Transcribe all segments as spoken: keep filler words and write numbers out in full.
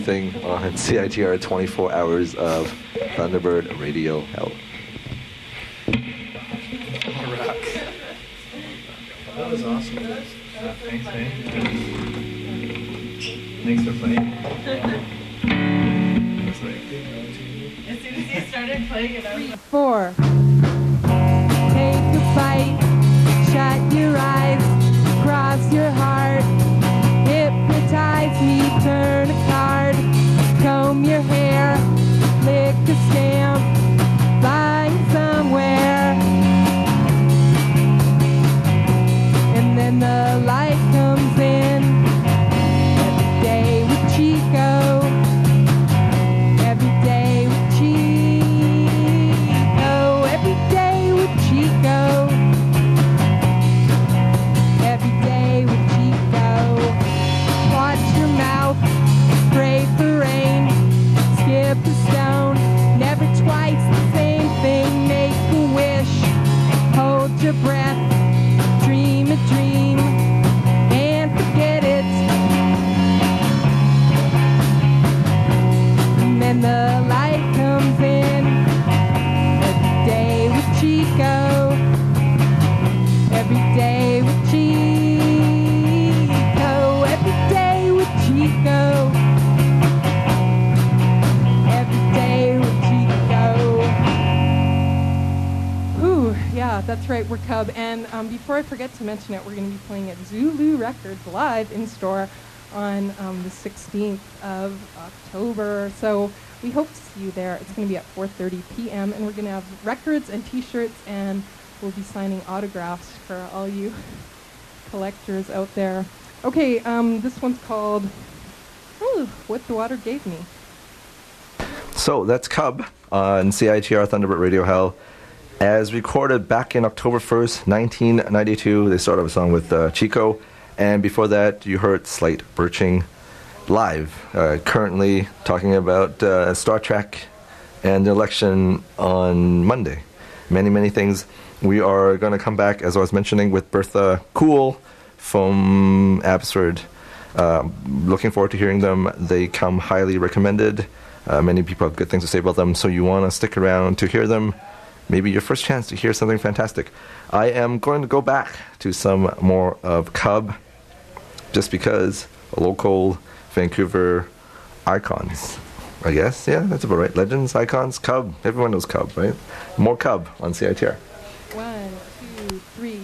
Thing on C I T R twenty-four hours of Thunderbird Radio Hell. Rock. That was awesome. Uh, thanks, man. Thanks for playing. That's like, as soon as he started playing it, I was like, Four. Take a bite, shut your eyes, cross your heart, hypnotize me, turn a card, comb your hair, lick a stamp, find somewhere, and then the light comes in, every day with Chico, every day with Chico, every day with Chico, every day with Chico. Watch your mouth, pray for rain, skip a stone, never twice the same thing, make a wish, hold your breath, dream a dream, and forget it. And then the light comes in, every day with Chico, every day with Chico, every day with Chico, every day with Chico. Ooh, yeah, that's right, we're Cub. And um, before I forget to mention it, we're going to be playing at Zulu Records live in store on um, the sixteenth of October. So we hope to see you there. It's going to be at four thirty p.m. and we're going to have records and t-shirts, and we'll be signing autographs for all you collectors out there. Okay, um, this one's called Ooh, What the Water Gave Me. So that's Cub on C I T R Thunderbird Radio Hell. As recorded back in October first, nineteen ninety-two, they started a song with uh, Chico. And before that, you heard Slight Birching live, uh, currently talking about uh, Star Trek and the election on Monday. Many, many things. We are going to come back, as I was mentioning, with Bertha Cool from Absurd. Uh, looking forward to hearing them. They come highly recommended. Uh, many people have good things to say about them, so you want to stick around to hear them. Maybe your first chance to hear something fantastic. I am going to go back to some more of Cub, just because local Vancouver icons, I guess. Yeah, that's about right. Legends, icons, Cub. Everyone knows Cub, right? More Cub on C I T R. One, two, three.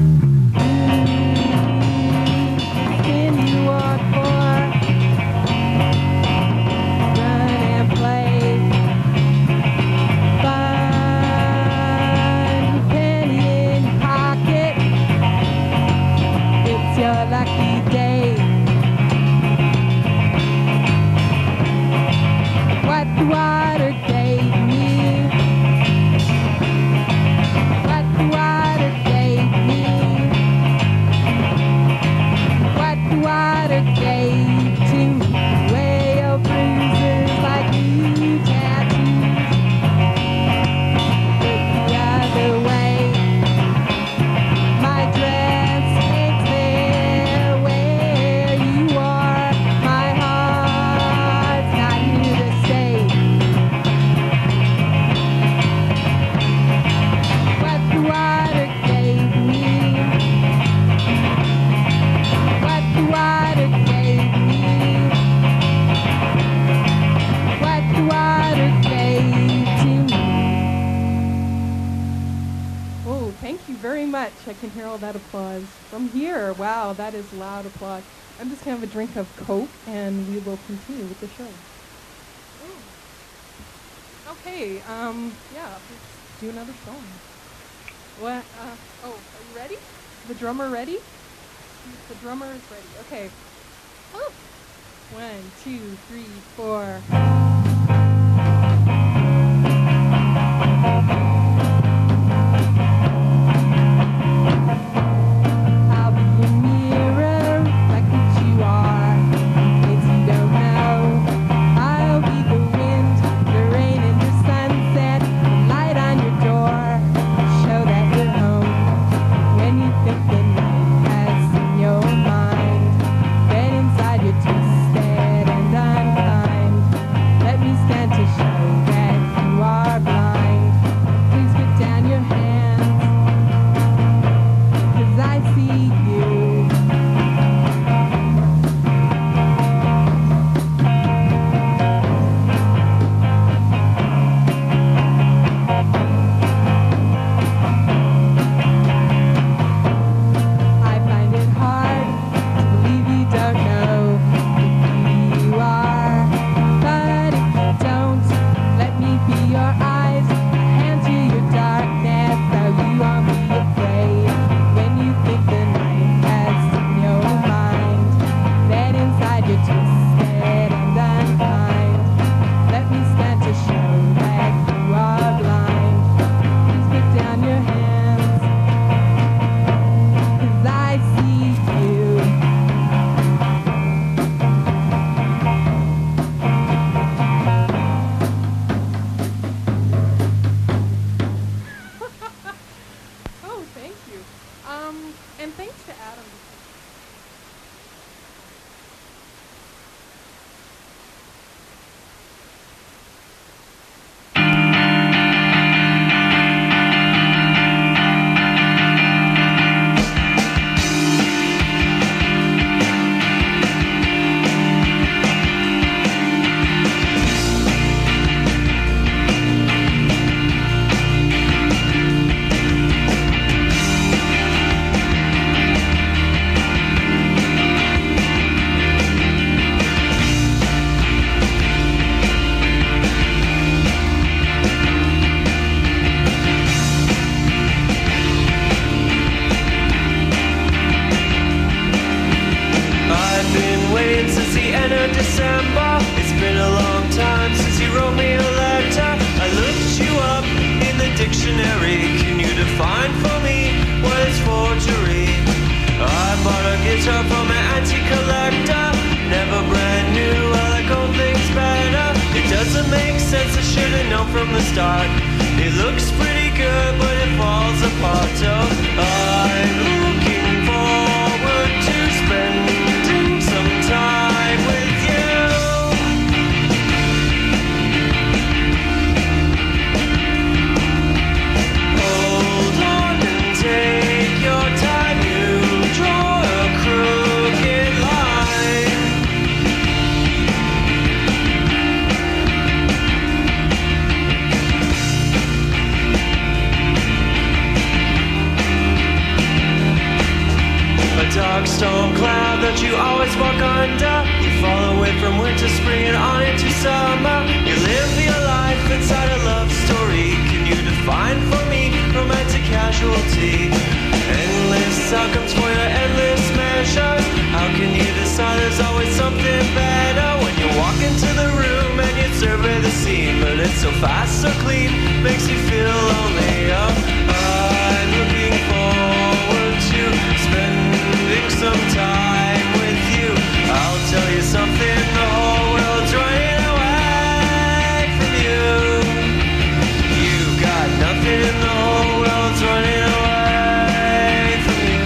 Water gave me, what the water gave me, what the water gave to me, whale bruises like you tattoos, look the other way, my dress ain't there where you are, my heart's not here to stay. What the water gave me, what the water gave me, what the water gave to me. Oh, thank you very much. I can hear all that applause from here. Wow, that is loud applause. I'm just going to have a drink of Coke, and we will continue with the show. Oh. Okay, um, yeah, let's do another song. What? Uh, oh, are you ready? The drummer ready? The drummer is ready. Okay. Oh. One, two, three, four. I'll be your mirror, like what you are. In case you don't know, I'll be the wind, the rain, and the sunset, the light on your door. Show that you're home when you think the night has in your mind. Then inside you're twisted and unkind. the start. It looks pretty good, but it falls apart. So I'm looking forward to spending some time with you. Hold on and take your time. You draw a crooked line. A dark storm cloud that you always walk under. You follow it from winter, spring, and on into summer. You live your life inside a love story. Can you define for me romantic casualty? Endless outcomes for your endless measures. How can you decide there's always something better? When you walk into the room and you survey the scene, but it's so fast, so clean, makes you feel lonely. Oh, I'm looking forward to spending some time with you. I'll tell you something, the whole world's running away from you. You got nothing and the whole world's running away from you.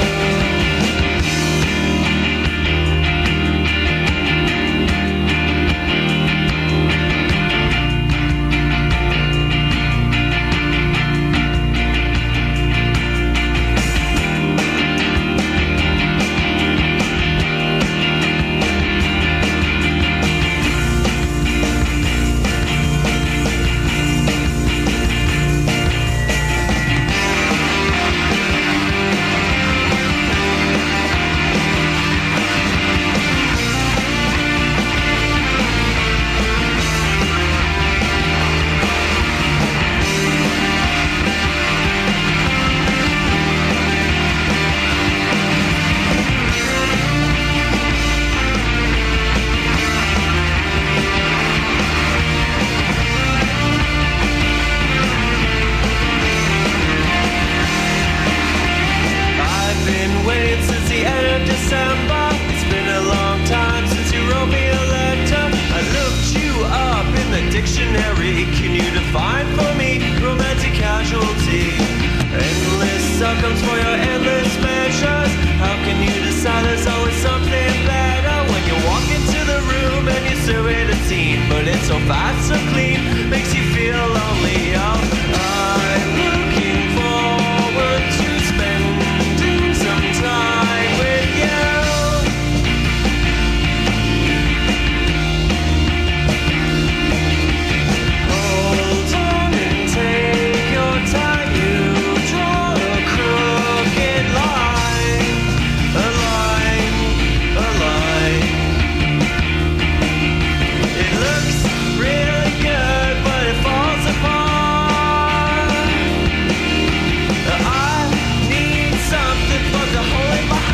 I've been waiting since the end of December. It's been a long time since you wrote me a letter. I looked you up in the dictionary. Can you define for me romantic casualty? Endless outcomes for your endless measures. How can you decide there's always something better? When you walk into the room and you survey the scene, but it's so fast, so clean, makes you feel lonely. Oh, I'm looking forward to spending some time with you. Hold on and take your time. You draw a crooked line, a line, a line. It looks really good, but it falls apart. I need something for the hole in my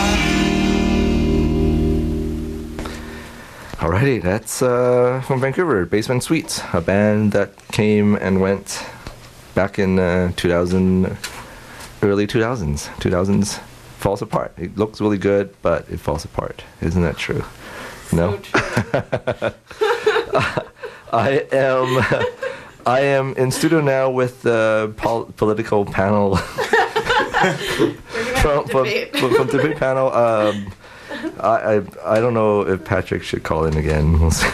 heart. Alrighty, that's uh, from Vancouver, Basement Suites, a band that came and went back in uh, two thousand, early two thousands. two thousands falls apart. It looks really good, but it falls apart. Isn't that true? No? I am I am in studio now with the pol- political panel from, from, from, from debate panel. Um, I, I I don't know if Patrick should call in again. We'll see.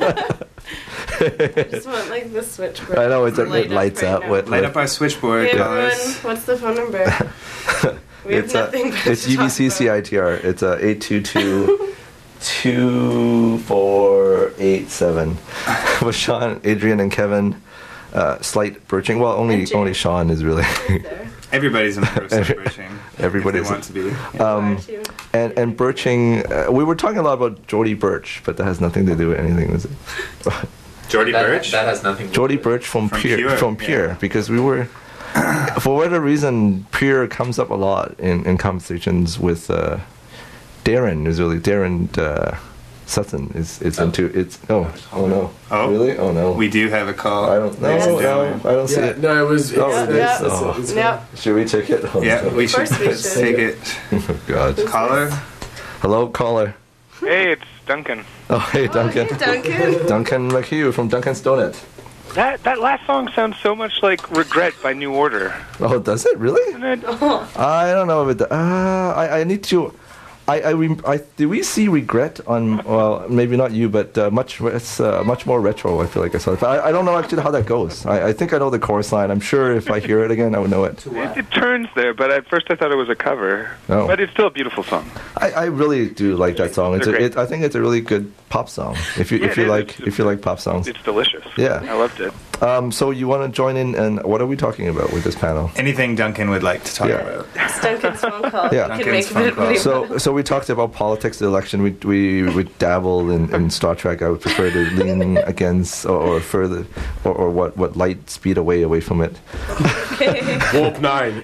I just want like the switchboard. I know it's to like light it lights right up. now. With, Light with- up our switchboard, Hey guys. everyone, what's the phone number? We have it's uh, nothing but it's to U B talk C C about. I T R. It's uh, eight two two two four eight seven. With Sean, Adrian, and Kevin. Uh, slight birching. Well, only And Jay. only Sean is really. There. Everybody's in the process of Every- birching. everybody's- if they want to be. Yeah. Um, Are you? and and birching. Uh, we were talking a lot about Geordie Birch, but that has nothing to do with anything, was it? Jordy that, Birch. That has nothing to do Geordie with it. Birch from, From Pure, Pure, from Pure, yeah. because we were, for whatever reason, Pure comes up a lot in, in conversations with uh, Darren. Is really Darren uh, Sutton is is Oh. into it's. Oh, oh no! Oh. Really? Oh no! We do have a call. I don't know. ladies and No, gentlemen. I don't see Yeah, it. no, it was. It's, Oh, it's, it is? it's, Oh. it's, Yep. Should we take it? Oh, Yeah, no. we should course we should. take it. Oh, God. Caller. Hello, caller. Hey, it's Duncan. Oh, hey, Duncan. Oh, hey, Duncan. Duncan McHugh from Duncan's Donut. That that last song sounds so much like "Regret" by New Order. Oh, does it really? Isn't it? I don't know if it. Uh, I I need to. I I, rem- I do we see Regret on? Well, maybe not you, but uh, much it's uh, much more retro. I feel like I saw it. But I, I don't know actually how that goes. I, I think I know the chorus line. I'm sure if I hear it again, I would know it. It, it turns there, but at first I thought it was a cover. Oh. But it's still a beautiful song. I, I really do like that song. It's a, They're it, great. I think it's a really good pop song. If you Yeah, if you it is. like It's- if you like pop songs. It's delicious. Yeah. I loved it. Um, so you want to join in, and what are we talking about with this panel? Anything Duncan would like to talk Yeah. about. It's Duncan's phone call. Yeah. You can make Duncan's phone it call. So, so we talked about politics, the election. We we we dabble in, in Star Trek. I would prefer to lean against or, or further, or, or what what light speed away away from it, Warp nine.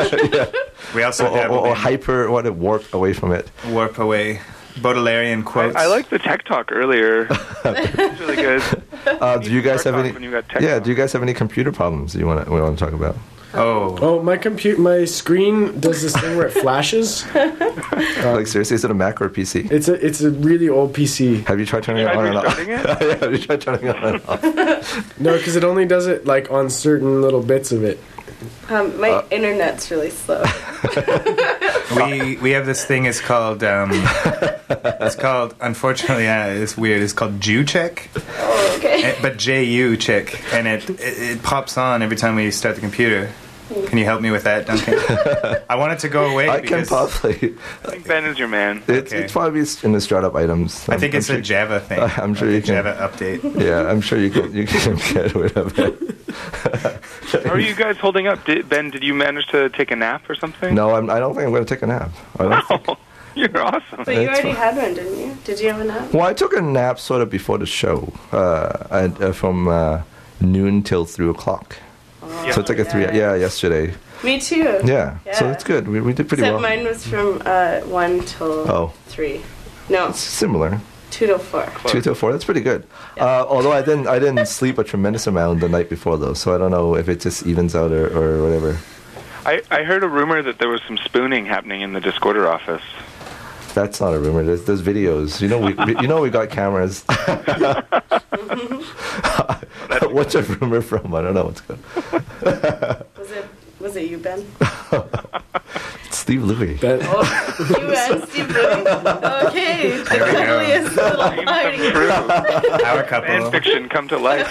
We also or, or, dabbled or in hyper what it warp away from it. warp away Baudelairian I, quotes. I like the tech talk earlier. It's really good. Uh, do you guys have any? When you got tech Yeah. talk. Do you guys have any computer problems you want to we want to talk about? Oh, Oh, my compute, my screen does this thing where it flashes. like seriously, is it a Mac or a P C? It's a it's a really old P C. Have you tried turning it Tried on and off? restarting it? Yeah, have you tried turning it on and off? No, because it only does it like on certain little bits of it. Um, my Uh, internet's really slow. we we have this thing. It's called um, it's called unfortunately uh, it's weird. It's called Jew check, Oh, okay. eh, but J U check, and it, it it pops on every time we start the computer. Can you help me with that, Duncan? I want it to go away. I can because possibly. I think Ben is your man. It's, Okay. it's probably in the startup items. I think I'm it's sure, a Java thing. I'm sure Like you a can- Java update. Yeah, I'm sure you can you can get rid of it. How are you guys holding up? Did, Ben, did you manage to take a nap or something? No, I'm, I don't think I'm going to take a nap. I don't think. Oh, you're awesome. But you It's already fine. had one, didn't you? Did you have a nap? Well, I took a nap sort of before the show, uh, at, uh, from uh, noon till three o'clock. Oh, So it's like a three. Yeah, yesterday. Me too. Yeah, so Yeah. it's good. We, we did pretty Except well. mine was from uh, one till Oh. three. No, It's similar. two till four. Two till four. That's pretty good. Uh, although I didn't, I didn't sleep a tremendous amount the night before though, so I don't know if it just evens out or, or whatever. I, I heard a rumor that there was some spooning happening in the Discorder office. That's not a rumor. There's, there's videos. You know, we, we you know we got cameras. What's a rumor from? I don't know what's good. Was it? Was it you, Ben? Steve Louis. Ben, Oh, you and Steve Louis. Okay, the There we go. Julius little Dreams party. come true. Our Fan couple. fiction come to life.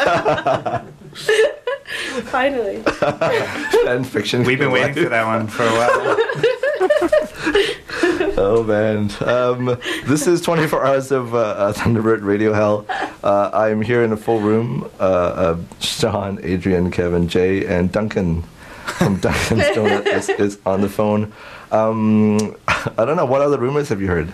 Finally. And fiction. We've been waiting for that one for a while. Oh man, um, this is twenty-four hours of uh, uh, Thunderbird Radio Hell. Uh, I'm here in a full room. Uh, uh, Sean, Adrian, Kevin, Jay, and Duncan from Duncan's Donut is, is on the phone. Um, I don't know, what other rumors have you heard?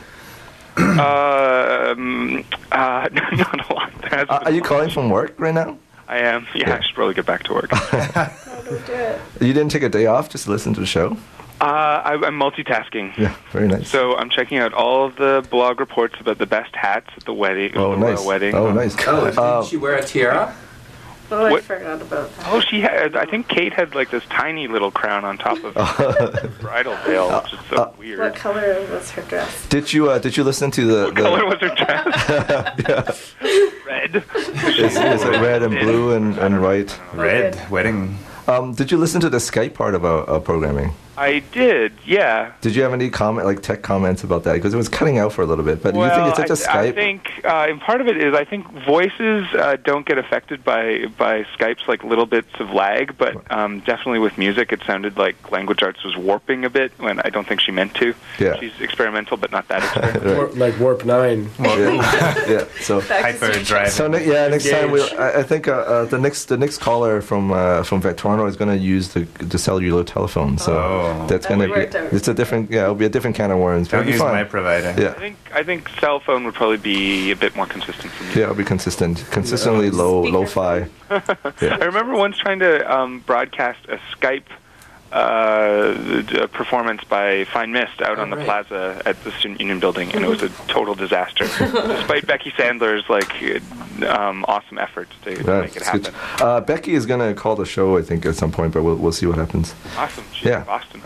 um, uh, not a lot. There hasn't Uh, been are you much. calling from work right now? I am. Yeah, Yeah. I should probably get back to work. uh, No, don't do it. You didn't take a day off just to listen to the show? I, I'm multitasking. Yeah, very nice. So I'm checking out all of the blog reports about the best hats at the wedding. Oh, the nice. royal wedding. Oh, nice. Oh, did Uh, she wear a tiara? Oh, I What- forgot about that. Oh, she had. I think Kate had like this tiny little crown on top of her bridal veil, which is so Uh, weird. What color was her dress? Did you uh, did you listen to the, What the color was her dress? Red. is, is it red and blue and, and white? Red good. wedding. Um, did you listen to the Skype part of our, our programming? I did. Yeah. Did you have any comment, like tech comments about that? Because it was cutting out for a little bit. But well, do you think it's such a I, Skype? I think, uh, and part of it is I think voices uh, don't get affected by by Skype's like little bits of lag, but um, definitely with music, it sounded like Language Arts was warping a bit when I don't think she meant to. Yeah. She's experimental, but not that experimental. Warp, like Warp nine. yeah. yeah. So. Back to Hyper Steve drive. So ne- yeah, next time we, Engage. I, I think uh, uh, the next the next caller from uh, from Vectorno is going to use the the cellular telephone. So Oh. that's That going to worked be out. it's a different yeah it'll be a different can of worms. But Don't it'll be use fun. my provider. I Yeah, think I think cell phone would probably be a bit more consistent for me. yeah, it'll be consistent, consistently low lo-fi. Yeah. I remember once trying to um, broadcast a Skype uh, d- performance by Fine Mist out on the right. plaza at the Student Union Building, and it was a total disaster, despite Becky Sandler's like um, awesome efforts to, to Yeah, make it it's good. happen. Uh, Becky is going to call the show, I think, at some point, but we'll we'll see what happens. Awesome. She's Yeah. in Boston right Yeah. now.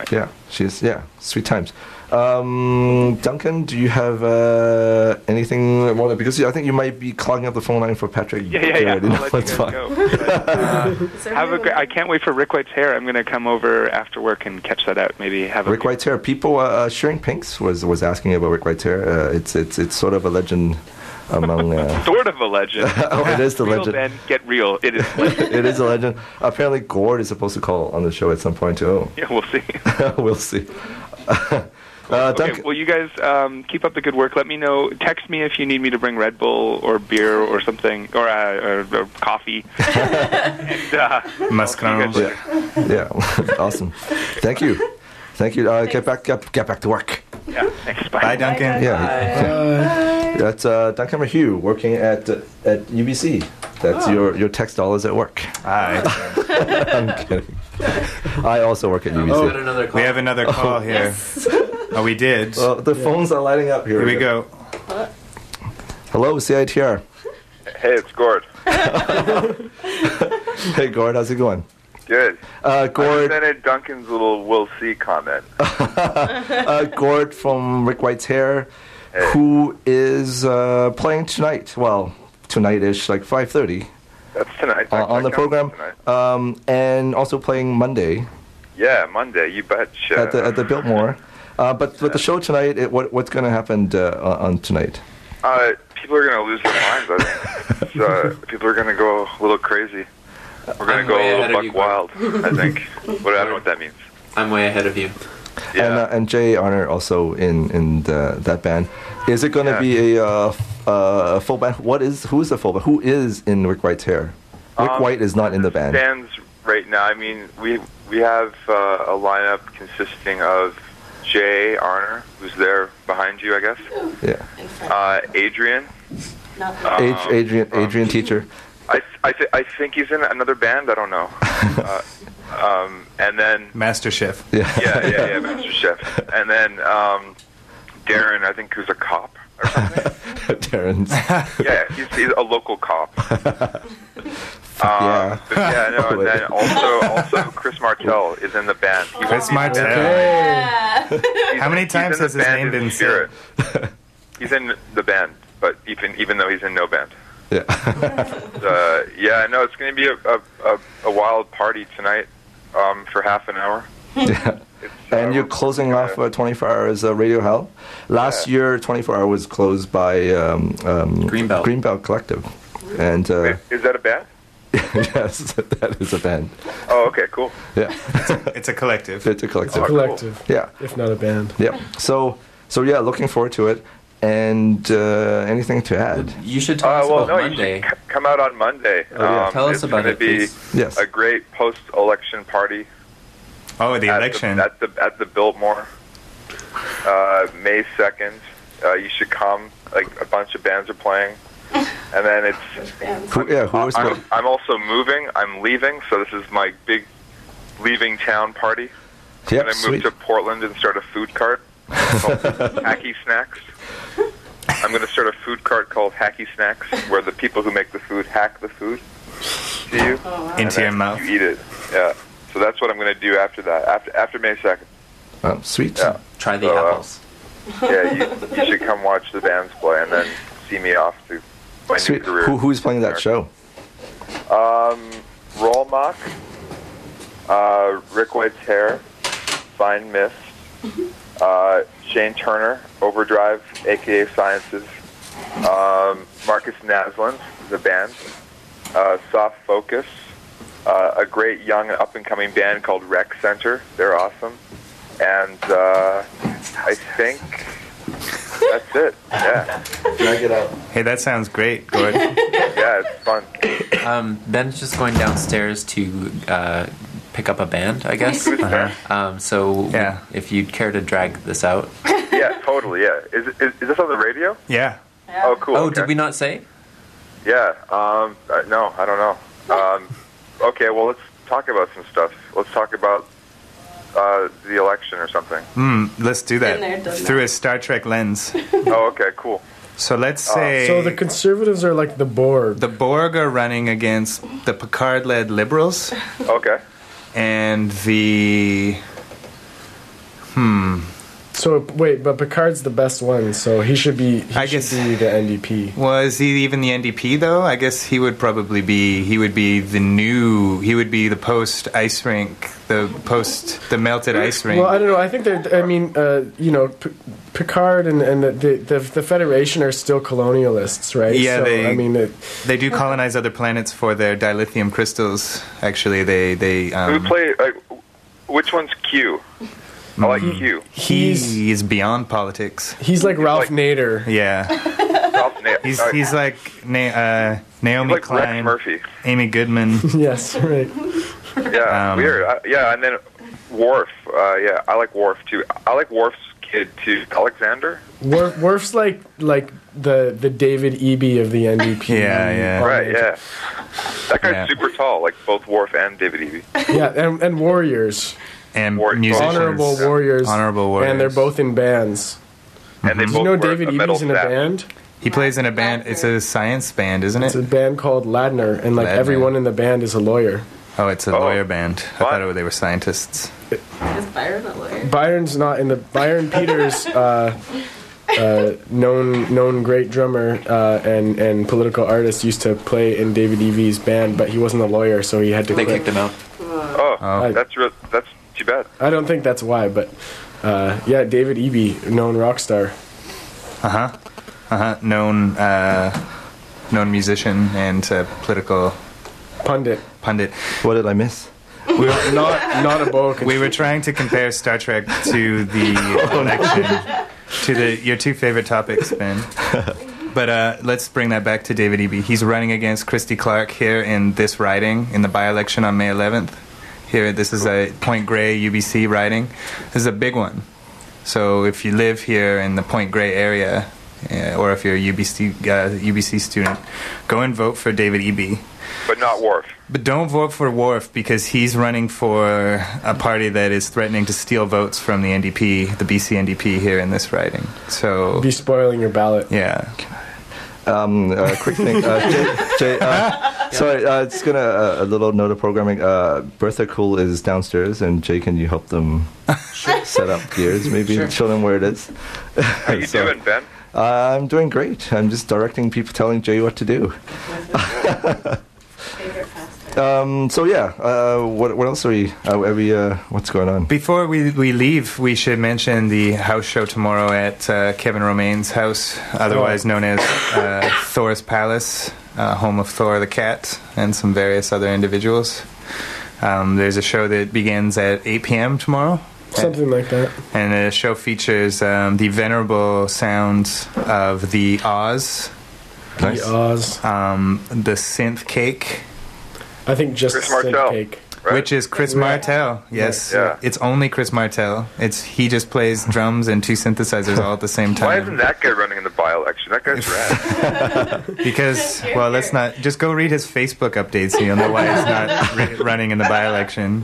she's yeah, sweet times. Um, Duncan, do you have uh, anything more? Because I think you might be clogging up the phone line for Patrick. Yeah, yeah, yeah. Garrett. I'll No, let you it's guys fine. go. But, uh, have a great, I can't wait for Rick White's hair. I'm going to come over after work and catch that out. Maybe have a Rick White's hair. People, uh, uh, Shearing Pinks was was asking about Rick White's hair. Uh, it's it's it's sort of a legend among. Uh, sort of a legend. oh, it is the real legend. Ben, get real. It is. It is a legend. Apparently, Gord is supposed to call on the show at some point too. Yeah, we'll see. We'll see. Uh, Okay, Duncan, well, you guys um, keep up the good work. Let me know. Text me if you need me to bring Red Bull or beer or something, or, uh, or, or coffee. and, uh, Musk I'll see you guys kernels. later. yeah, awesome. Thank you, thank you. Uh, get back, get, get back to work. Yeah, thanks. Bye. Bye, Duncan. Yeah, that's uh, Duncan Mahue working at uh, at U B C. That's your your text dollars at work. Hi. I'm kidding. I also work at U B C. Oh, Another call. We have another call here. Oh, we did. Well, the phones are lighting up here. Here we go. Hello, C I T R. Hey, it's Gord. Hey, Gord, how's it going? Good. Uh, I Gord, presented Duncan's little "we'll see" comment. uh, Gord from Rick White's Hair, Hey. who is uh, playing tonight. Well, tonight-ish, like five thirty That's tonight. uh, on the That counts program, tonight. um, and also playing Monday Yeah, Monday. You betcha. at the at the Biltmore. Uh, but but the show tonight, it, what what's going to happen uh, on tonight? Uh, people are going to lose their minds, I think. It's, uh, people are going to go a little crazy. We're going to I'm go way a ahead little of you, buck wild, I think. But I don't know what that means. I'm way ahead of you. Yeah. And uh, and Jay Arner also in in the, that band. Is it going to Yeah. be a, uh, f- uh, a full band? What is who is the full band? Who is in Rick White's Hair? Rick Um, White is not in the band. Stands right now. I mean, we we have uh, a lineup consisting of Jay Arner, who's there behind you, I guess. Yeah. Uh, Adrian. Not um, Age, Adrian um, Adrian Teacher. I I, th- I think he's in another band. I don't know. uh, um, and then Master Chef. Yeah. yeah, yeah, yeah, Master Chef. And then um, Darren, I think, who's a cop or something. Darren's. Yeah, he's, he's a local cop. Yeah. Um, but yeah, no, and then also also Chris Martell is in the band. He Chris won't be Martell. in the Yeah. band. He's- How many he's times in has the his band name in been spirit. said? He's in the band, but even even though he's in no band. Yeah. Uh, yeah, no, it's going to be a, a, a, a wild party tonight um, for half an hour. Yeah. It's, And uh, you're closing uh, off uh, twenty-four hours uh, Radio Hell. Last Yeah. year, twenty-four hour was closed by um, um, Greenbelt. Greenbelt Collective. And uh, Wait, is that a band? yes, that is a band. Oh, okay, cool. Yeah, It's a collective. it's a collective. Oh, cool. Collective, Yeah, if not a band. yeah. So, so yeah, looking forward to it. And uh, anything to add? You should tell Uh, us well, about no, Monday. you should c- come out on Monday. Oh, yeah. Um, Tell us it's about gonna it, be please. Yes. a great post-election party. Oh, the at election. The, at the at the Biltmore, uh, May second. Uh, you should come. Like a bunch of bands are playing, and then it's. Who, yeah, who was I'm, I'm also moving. I'm leaving, so this is my big leaving town party. Yep, and I sweet. moved to Portland and start a food cart called Hacky Snacks. I'm going to start a food cart called Hacky Snacks, where the people who make the food hack the food to you. and Into your then mouth. You eat it. Yeah. So that's what I'm going to do after that. After after May second. Oh, sweet. Yeah. Try the So, uh, apples. Yeah. You, you should come watch the bands play and then see me off to my new Sweet. career. Who, who's playing that show? Um, Rollmock, uh, Rick White's Hair, Fine Mist, uh, Shane Turner, Overdrive, a k a. Sciences, um, Marcus Naslund, the band, uh, Soft Focus, uh, a great young up-and-coming band called Rec Center. They're awesome. And uh, I think that's it. Yeah. Drag it out. Hey, that sounds great, Gord. Yeah, it's fun. Um, Ben's just going downstairs to uh, pick up a band, I guess. Who's there? Um, so Yeah. if you'd care to drag this out. Yeah, totally, yeah. Is, is, is this on the radio? Yeah. Oh, cool. Oh, okay. did we not say? Yeah. Um, uh, no, I don't know. Um, okay, well, let's talk about some stuff. Let's talk about uh, the election or something. Mm, let's do Been there, that done through that. a Star Trek lens. Oh, okay, cool. So let's say So the conservatives are like the Borg. the Borg are running against the Picard-led liberals, Okay. and the Hmm. So wait, but Picard's the best one, so he should be. He I should guess- be the N D P. Was he even the N D P though? I guess he would probably be. He would be the new. He would be the post ice rink. The post the melted ice rink. Well, I don't know. I think they're. I mean, uh, you know, P- Picard and, and the, the the the Federation are still colonialists, right? Yeah, so, they- I mean, it, They do colonize other planets for their dilithium crystals. Actually, they they. Um, Who play? Like, which one's Q? I like Q. he is beyond politics. he's like Ralph like- Nader. Yeah, Ralph Na- he's uh, he's like Na- uh, Naomi like Klein, Rex Murphy. Amy Goodman. Yes, right. Yeah, Um, weird. Uh, yeah, and then Worf. Uh, yeah, I like Worf too. I like Worf's kid too, Alexander. Worf, Worf's like like the the David Eby of the N D P. Yeah, yeah. Right. Yeah. That guy's Yeah. super tall, like both Worf and David Eby. Yeah, and, and warriors, And War- musicians. honorable warriors, Honorable warriors. and they're both in bands. And they Do both you know wear David a metal Eby's in a staff. band? He plays in a band. It's a science band, isn't It's a it? band called Ladner, and like Ladner. everyone in the band is a lawyer. Oh, it's a Oh. lawyer band. I What? thought it, they were scientists. Is Byron a lawyer? Byron's not in the Byron Peters, uh, uh, known known great drummer uh, and and political artist, used to play in David Eby's band, but he wasn't a lawyer, so he had to They quit. kicked him out. Oh, Oh. that's real. That's too bad. I don't think that's why, but uh, yeah, David Eby, known rock star. Uh huh. Uh huh. Known, uh, known musician and uh, political Pundit, pundit. What did I miss? We were, not not a boa. we were trying to compare Star Trek to the election, to the your two favorite topics, Ben. But uh, let's bring that back to David Eby. He's running against Christy Clark here in this riding in the by-election on May eleventh. Here, this is a Point Grey U B C riding. This is a big one. So if you live here in the Point Grey area, uh, or if you're a U B C uh, U B C student, go and vote for David Eby. But not Worf. But don't vote for Worf because he's running for a party that is threatening to steal votes from the N D P, the B C N D P here in this riding. So, Be spoiling your ballot. yeah. Um, uh, quick thing, uh, Jay. Jay uh, sorry, uh, just gonna uh, a little note of programming. Uh, Bertha Cool is downstairs, and Jay, can you help them set up gears? Maybe show them where it is. How you So, doing, Ben? Uh, I'm doing great. I'm just directing people, telling Jay what to do. Favorite pastime? Um, so yeah, uh, what what else are we? Uh, are we uh, what's going on? Before we, we leave, we should mention the house show tomorrow at uh, Kevin Romaine's house, otherwise known as uh, Thor's Palace, uh, home of Thor the cat and some various other individuals. Um, there's a show that begins at eight p.m. tomorrow. Something like that. And the show features um, the venerable sounds of the Oz, Nice. The Oz. um, the Synth Cake, I think just Chris Synth Martell. Cake. Right? which is Chris Right. Martell. Yes, Yeah. it's only Chris Martell. It's he just plays drums and two synthesizers all at the same Why isn't time. that guy running in the by-election? That guy's rad. Because well, let's not just go read his Facebook updates. So you'll know why he's not ri- running in the by-election.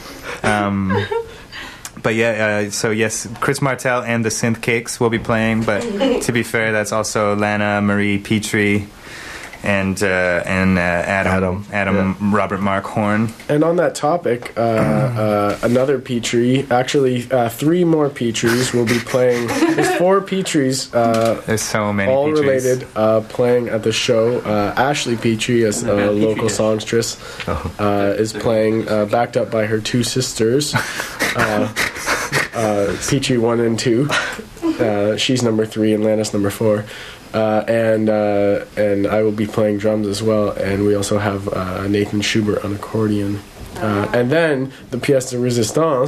Um, But yeah, uh, so yes, Chris Martell and the Synth Cakes will be playing. But to be fair, that's also Lana Marie Petrie and uh, and uh, Adam Adam, Adam, Robert Mark Horn. And on that topic, uh, uh, another Petrie, actually uh, three more Petries will be playing. There's four Petries, uh, There's so many. all Petries. related, uh, playing at the show. Uh, Ashley Petrie, as a local songstress, uh, is playing, uh, backed up by her two sisters, uh, uh, Petrie one and two. Uh, she's number three and Lannis number four. Uh, and uh, and I will be playing drums as well, and we also have uh, Nathan Schubert on accordion, uh, and then the pièce de résistance,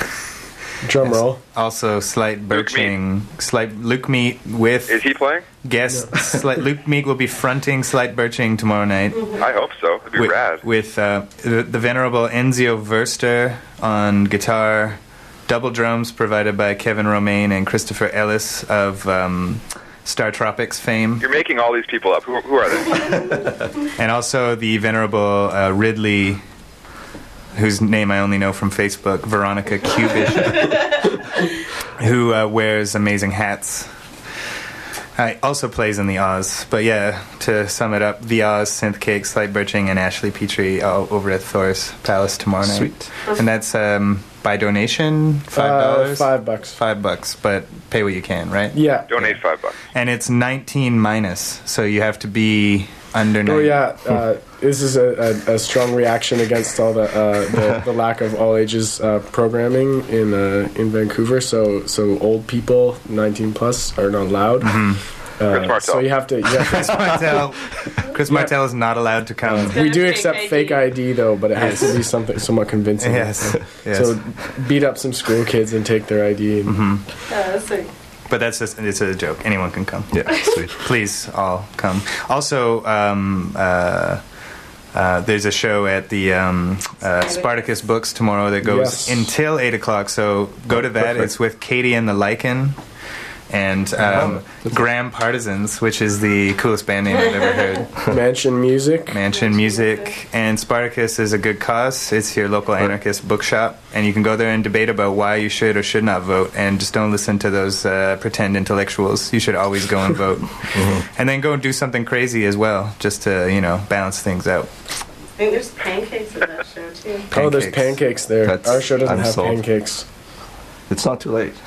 drum roll. Also, Slight Birching, Slight Luke Meat with Is he playing? guest. Slight, Luke Meat will be fronting Slight Birching tomorrow night. I hope so. It'd be with, rad. with uh, the, the venerable Enzio Verster on guitar, double drums provided by Kevin Romaine and Christopher Ellis of um, Star Tropics fame, You're making all these people up. Who, who are they? and also the venerable uh, Ridley, whose name I only know from Facebook, Veronica Cubish, who uh, wears amazing hats. Uh, also plays in the Oz. But yeah, to sum it up, the Oz, Synth Cake, Slight Birching, and Ashley Petrie all over at Thor's Palace tomorrow night. Sweet. And that's um, by donation, five Uh, dollars, five bucks. five bucks, but pay what you can, right? Yeah. Donate five bucks. And it's nineteen minus, so you have to be under. Oh nine. yeah, uh, this is a, a, a strong reaction against all the uh, the, the lack of all ages uh, programming in uh, in Vancouver. So so old people, nineteen plus, are not allowed. Mm-hmm. Uh, Chris Martel. so you have to. You have Chris Martel. Chris Martel is not allowed to come. to we do Fake accept I D. fake I D though, but it has Yes. to be something somewhat convincing. Yes, yes. So beat up some school kids and take their I D. And, Mm-hmm. Yeah, that's like, But that's just, it's a joke. Anyone can come. Yeah, sweet. Please all come. Also, um, uh, uh, there's a show at the um, uh, Spartacus Books tomorrow that goes Yes. until eight o'clock. So go to that. Perfect. It's with Katie and the Lycan and um, Graham Partisans, which is the coolest band name I've ever heard. Mansion Music. Mansion Music. And Spartacus is a good cause. It's your local anarchist bookshop. And you can go there and debate about why you should or should not vote. And just don't listen to those uh, pretend intellectuals. You should always go and vote. And then go and do something crazy as well, just to, you know, balance things out. I think there's pancakes in that show too. Oh, there's Pancakes. pancakes there. That's- Our show doesn't I'm have sold. pancakes. It's not too late.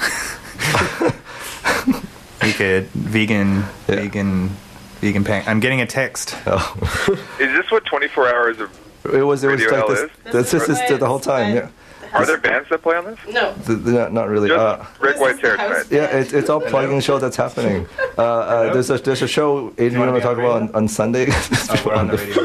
You could vegan, Yeah. vegan, vegan pan. I'm getting a text. Oh. Is this what twenty-four hours of... It was. It was Radio like Hell this. is? This, this is the, the whole time. Yeah. Are there bands that play on this? No. The, the, not, not really. Just Uh, Rick This White's is the hair house tonight. yeah, it's it's all plugging show that's happening. Uh, uh, there's a there's a show Adrian wanna want to be on talk about radio? on, on Sunday. Oh, we're on the radio.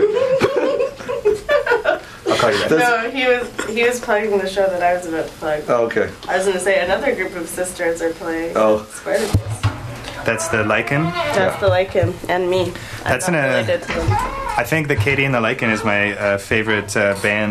I'll call you back. No, he was he was plugging the show that I was about to plug. Oh, okay. I was going to say another group of sisters are playing Oh. Spartacus. That's the Lycan. That's the Lycan and me. That's I'm an, not uh, related to them. I think the Katie and the Lycan is my uh, favorite uh, band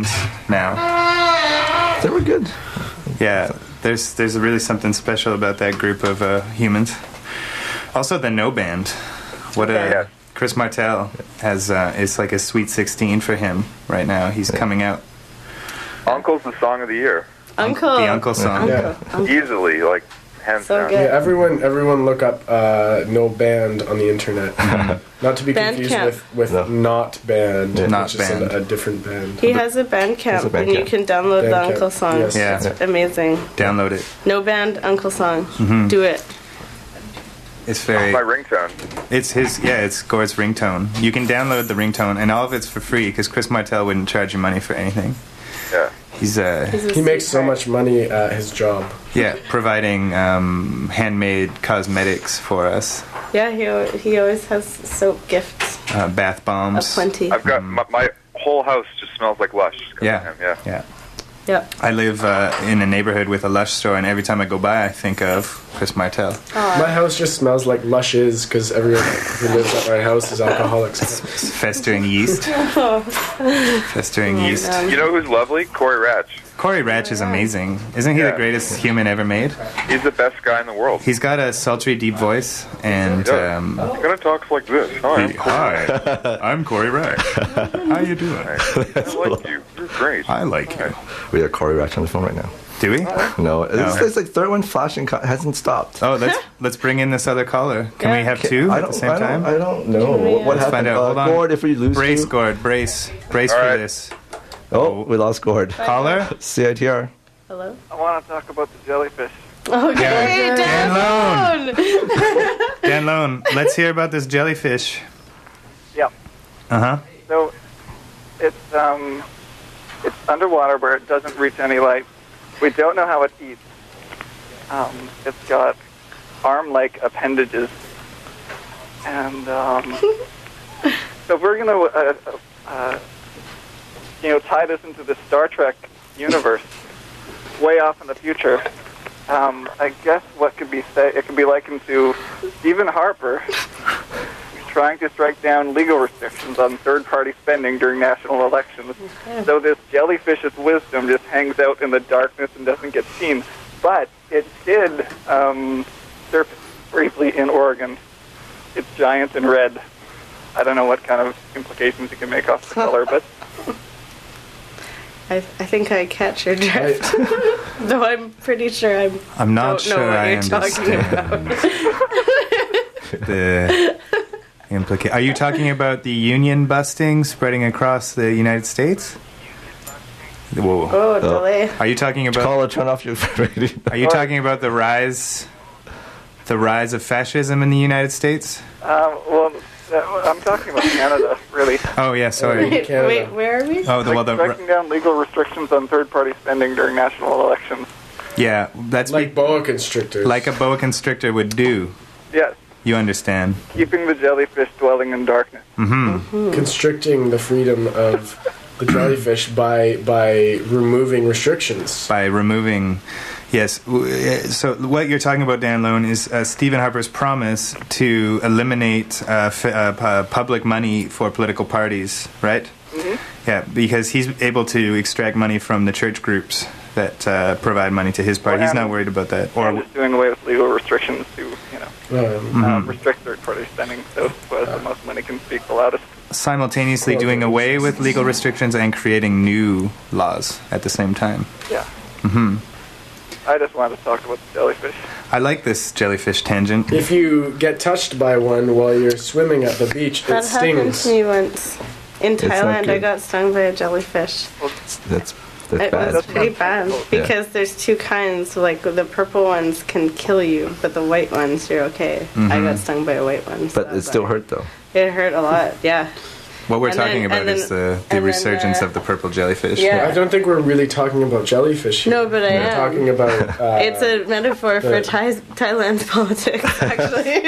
now. They were good. Yeah, there's there's really something special about that group of uh, humans. Also, the No Band. What a Yeah. Chris Martel has. Uh, it's like a Sweet sixteen for him right now. He's coming out. Uncle's the song of the year. Uncle. The Uncle song. Yeah. Uncle. Easily, like, hands So down. good. Yeah, everyone, everyone, look up uh, No Band on the internet. Not to be confused Bandcamp. with with No. Not Band, Yeah. Not which is Band. a, a different band. He has a Bandcamp, Has a and you Bandcamp. can download the Bandcamp, Uncle song. yes. Yeah. It's amazing. Download it. No band, Uncle song. Mm-hmm. Do it. It's very. My ringtone. It's his. Yeah, it's Gord's ringtone. You can download the ringtone, and all of it's for free because Chris Martel wouldn't charge you money for anything. Yeah. He's uh. He's a He makes so sweetheart. much money at his job. Yeah, providing um, handmade cosmetics for us, Yeah, he, al- he always has soap gifts uh, bath of bombs. plenty. I've got... My, my whole house just smells like Lush. 'cause of Yeah, him, yeah. yeah. Yep. I live uh, in a neighborhood with a Lush store, and every time I go by, I think of Chris Martel. My house just smells like Lush is because everyone who lives at my house is alcoholics. It's festering yeast. Festering yeast. Um, You know who's lovely? Corey Ratch. Corey Ratch is amazing. Isn't he Yeah. the greatest human ever made? He's the best guy in the world. He's got a sultry, deep voice, and Yeah. um, He kind of talks like this. Hi, I'm he- Corey. hi, I'm Corey Ratch. How you doing? I like you. You're great. I like you. We have Corey Ratch on the phone right now. Do we? No, it's, it's like third one flashing co- hasn't stopped. Oh, let's let's bring in this other caller. Can we Yeah. have two I at don't, the same I don't, time? I don't know Can we, what, what uh, Let's happened. find out. Uh, Hold on. Gord, if we lose Brace, you. Gord. Brace. Brace All for right. this. Oh, we lost Gord. Caller? C I T R. Hello? I want to talk about the jellyfish. Okay, Dan Dan Lone. Dan Lone, let's hear about this jellyfish. Yep. Uh-huh. So it's um it's underwater where it doesn't reach any light. We don't know how it eats. Um, it's got arm-like appendages, and um, so if we're gonna uh, uh, you know tie this into the Star Trek universe, way off in the future. Um, I guess what could be say it could be likened to Stephen Harper trying to strike down legal restrictions on third-party spending during national elections. So this jellyfish's wisdom just hangs out in the darkness and doesn't get seen. But it did um, surface briefly in Oregon. It's giant and red. I don't know what kind of implications you can make off the color, but I, I think I catch your drift. Though I'm pretty sure I'm, I'm not don't know sure what I you're talking understand about. the implica- Are you talking about the union busting spreading across the United States? Whoa. Oh, delay. Are you talking about? Caller, turn off your radio. Are you talking about the rise, the rise of fascism in the United States? Um, well, uh, I'm talking about Canada, really. Oh yeah, sorry. Wait, wait, where are we? Oh, the, well, the, Striking down legal restrictions on third-party spending during national elections. yeah, that's Like boa constrictors. like a boa constrictor would do. Yes, You understand? keeping the jellyfish dwelling in darkness. Mm-hmm. Constricting the freedom of the jellyfish by by removing restrictions. By removing, yes. w- uh, So what you're talking about, Dan Lone, is uh, Stephen Harper's promise to eliminate uh, f- uh, pu- public money for political parties, right? Mhm. Yeah, because he's able to extract money from the church groups that uh, provide money to his party. Well, He's not and- worried about that. Or Or just doing away with legal restrictions to, you know, Um, um, Mhm. restrict third-party spending, so as the most money can speak the loudest. simultaneously doing away with legal restrictions and creating new laws at the same time. Yeah. hmm I just wanted to talk about the jellyfish. I like this jellyfish tangent. If you get touched by one while you're swimming at the beach, That it happened stings. to me once. In It's not Thailand, I good. got stung by a jellyfish. That's that's It bad. was pretty bad Yeah. because there's two kinds. Like the purple ones can kill you, but the white ones you're okay. I Mhm. got stung by a white one. so But it still hurt though. It hurt a lot. Yeah. What we're And talking then- about and then- is the, the and then, resurgence uh, of the purple jellyfish. Yeah. I don't think we're really talking about jellyfish here. No, but I We're am. talking about. Uh, It's a metaphor for the- Thai, Thailand's politics, actually.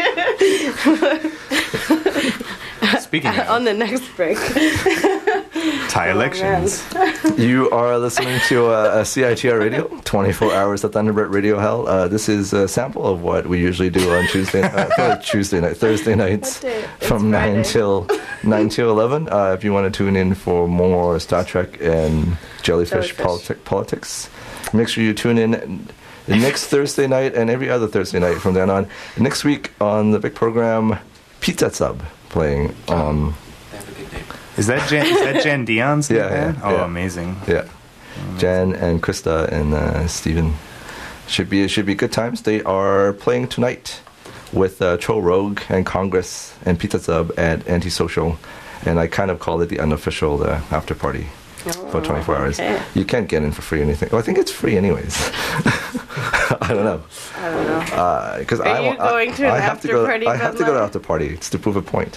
Speaking of On the next break. Thai elections. You are listening to uh, C I T R Radio, twenty-four hours at Thunderbird Radio Hell. Uh, this is a sample of what we usually do on Tuesday, uh, not Tuesday night, Thursday nights What day? It's from nine Friday. till nine till eleven. Uh, if you want to tune in for more Star Trek and jellyfish, Jellyfish. politi- politics, make sure you tune in the next Thursday night and every other Thursday night from then on. Next week on the big program, Pizza Sub playing on. They have a good name. Is that Jen, is that Jen Dion's new Yeah, yeah, band? Oh, yeah. amazing. Yeah, Jan and Krista and uh, Steven. Should be should be good times. They are playing tonight with uh, Tro Rogue and Congress and Pizza Sub at Antisocial, and I kind of call it the unofficial uh, after party for twenty-four hours. okay. You can't get in for free or anything. Well, I think it's free anyways. I don't know. I don't know. Because Are I you want- I- going to an I have to after go. party, I have to go to Bedlam? after party. It's to prove a point.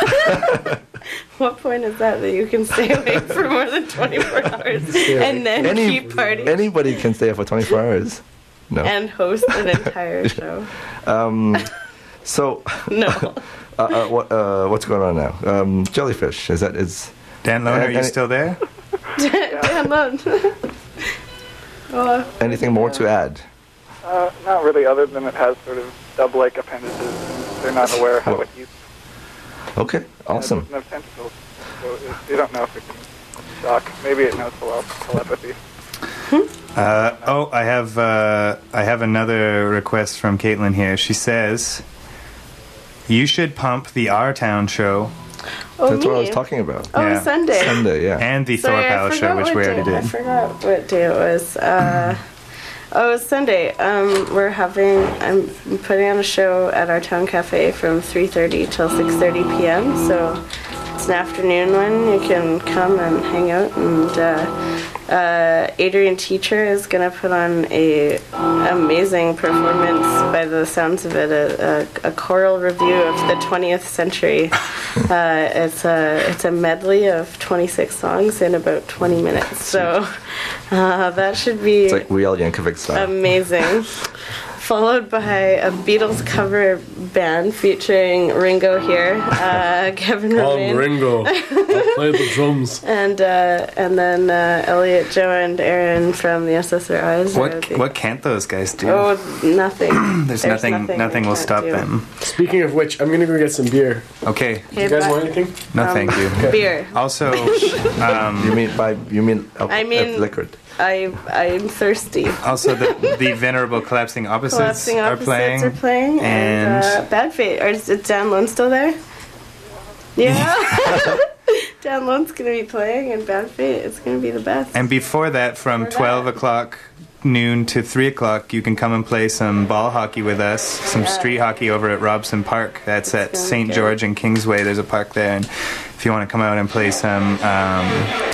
What point is that that you can stay awake for more than twenty-four hours and then Any- keep partying Anybody can stay up for twenty-four hours. No. and host an entire show? Um, so, No. uh, uh, what uh, what's going on now? Um, jellyfish. Is that is Dan Lone, are And- you and- still there? Damn on. Oh, anything more to add? Uh, not really, other than it has sort of dub-like appendages, and they're not aware how it eats. Okay, And it awesome. doesn't have tentacles, so it, you don't know if it can shock. Maybe it knows tele- telepathy. Uh, oh, I have uh, I have another request from Caitlin here. She says you should pump the Our Town show oh That's me. what I was talking about. Oh, Yeah. Sunday. Sunday, yeah. and the Sorry, Thor I Palace forgot show, which what we day- already I did. forgot what day it was. Uh, oh, it was Sunday. Um, we're having. I'm putting on a show at our town cafe from three thirty till six thirty p.m. So it's an afternoon one. You can come and hang out. And uh, uh, Adrian Teacher is gonna put on a amazing performance. By the sounds of it, a, a, a choral review of the twentieth century. Uh, it's a it's a medley of twenty-six songs in about twenty minutes. So uh, that should be It's like Real Yankovic style. amazing. Followed by a Beatles cover band featuring Ringo here, uh, Kevin Romain, Ringo. I'll play the drums. and uh, and then uh, Elliot, Joe, and Aaron from the S S R Is. are What the- what can't those guys do? Oh, nothing. There's, nothing nothing, they will can't stop do. them. Speaking of which, I'm gonna go get some beer. Okay, Do you guys but- want anything? no, Um, thank you. Beer. Also, um, you mean by you mean al- I mean- liquor? I I'm thirsty. also the the venerable collapsing opposites, Collapsing are Opposites playing. are playing, and, and- uh, Bad Fate. Or is, is Dan Lone still there? Yeah. Dan Lone's gonna be playing, and Bad Fate. It's gonna be the best. And before that, from Before twelve that. o'clock noon to three o'clock, you can come and play some ball hockey with us, some Yeah. street hockey over at Robson Park. That's at Sounds Saint good. George and Kingsway. There's a park there, and if you want to come out and play some um,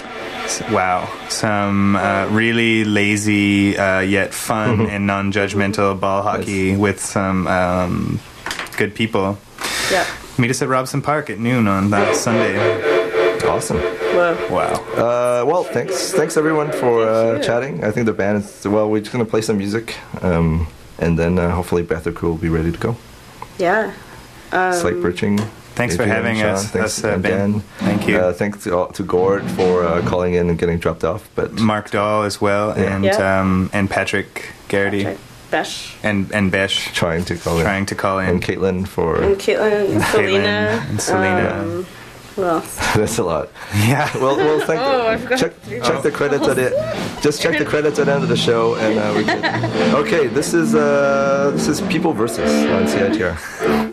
Wow. Some uh, really lazy uh, yet fun and non-judgmental ball hockey with some um, good people. Yeah. Meet us at Robson Park at noon on that Sunday. Awesome. Whoa. Wow. Uh, well, thanks, thanks everyone for uh, chatting. I think the band is well. We're just gonna play some music, um, and then uh, hopefully Beth or Crew will be ready to go. Yeah. Um, Slate Birching. Thanks for Adrian, having Sean, us, Thanks, us, uh, and Ben. Dan. Thank you. Uh, thanks to, to Gord for uh, calling in and getting dropped off. But Mark Dahl as well, Yeah. and Yeah. um, and Patrick Garrity, Patrick Besh. and and Besh trying to call in. trying to call in. And Caitlin for. And Caitlin, and Selena. and Selena. Um, who else? That's a lot. Yeah. Well, well, thank Oh, I forgot. check check the credits at it. Just check the credits at the end of the show, and uh, we can. Okay, this is uh, this is People Versus on C I T R.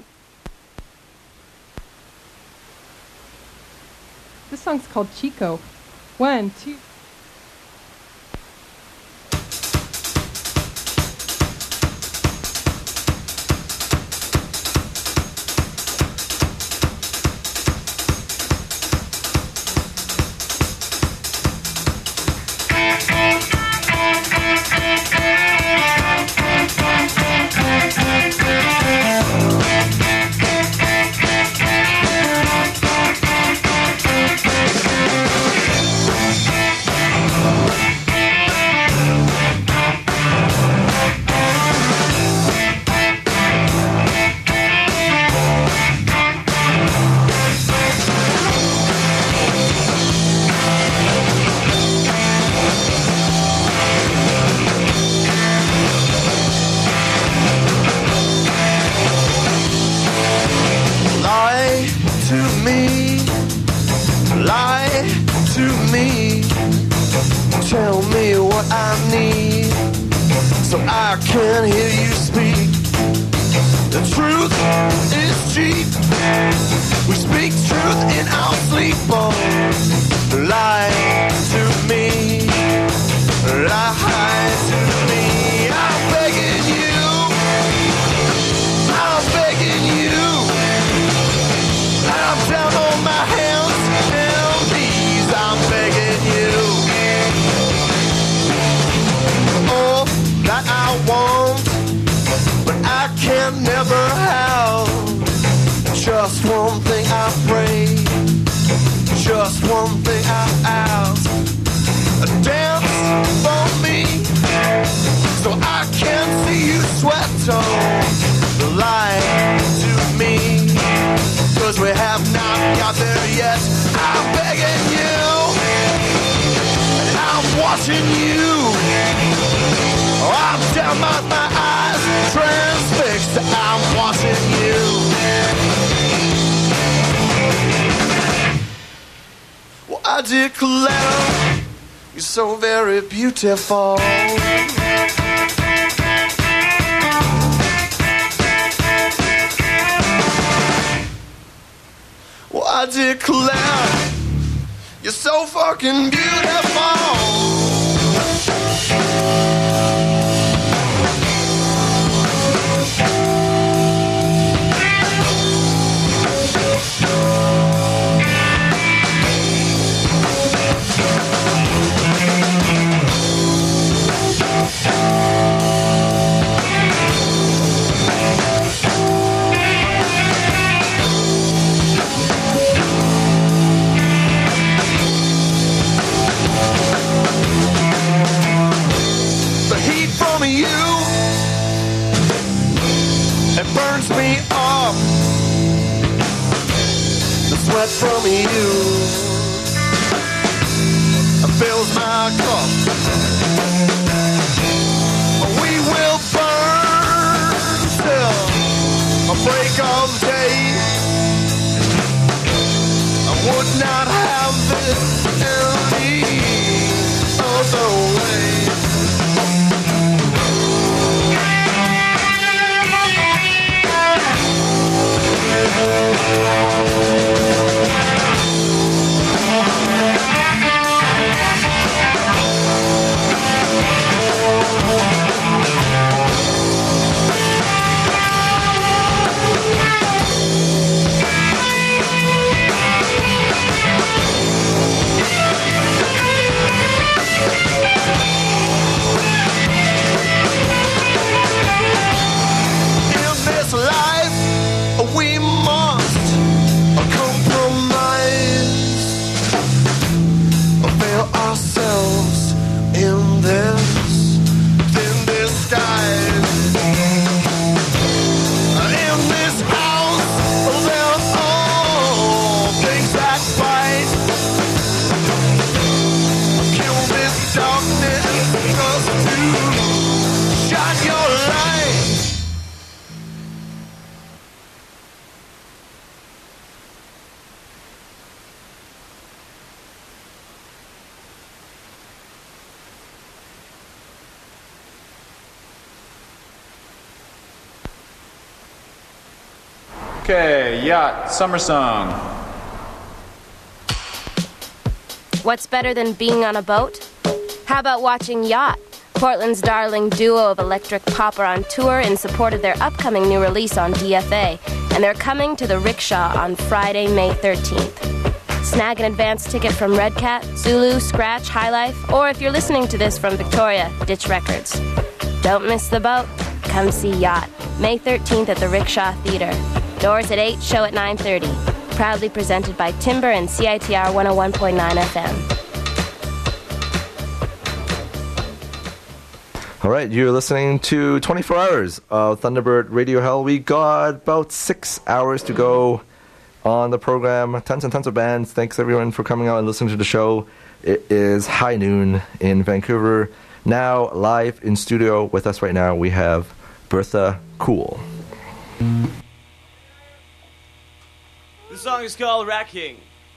This song's called Chico. One, two. Lie to me, lie to me. Tell me what I need so I can hear you speak. The truth is cheap. We speak truth in our sleep. Oh, lie to me, lie to me. I'm begging you, I'm begging you. I'm down on my hands and knees, I'm begging you. All that I want, but I can never have. Just one thing I pray, just one thing I ask. Dance for me, so I can see you sweat on. Lie to me, cause we have not got there yet. I'm begging you, and I'm watching you. Oh, I'm down my, my eyes, transfixed, I'm watching you. Well, I declare, you're so very beautiful. Well, I declare, you're so fucking beautiful. The heat from you, it burns me up. The sweat from you fills my cup. We will burn till a break of day. I would not have this any other way. Okay, Yacht, Summer Song. What's better than being on a boat? How about watching Yacht? Portland's darling duo of electric pop are on tour in support of their upcoming new release on D F A, and they're coming to the Rickshaw on Friday, May thirteenth. Snag an advance ticket from Red Cat, Zulu, Scratch, High Life, or if you're listening to this from Victoria, Ditch Records. Don't miss the boat. Come see Yacht, May thirteenth at the Rickshaw Theater. Doors at eight, show at nine thirty. Proudly presented by Timber and C I T R one oh one point nine F M. All right, you're listening to twenty-four hours of Thunderbird Radio Hell. We got about six hours to go on the program. Tons and tons of bands. Thanks, everyone, for coming out and listening to the show. It is high noon in Vancouver. Now, live in studio with us right now, we have Bertha Cool. The song is called Rat King.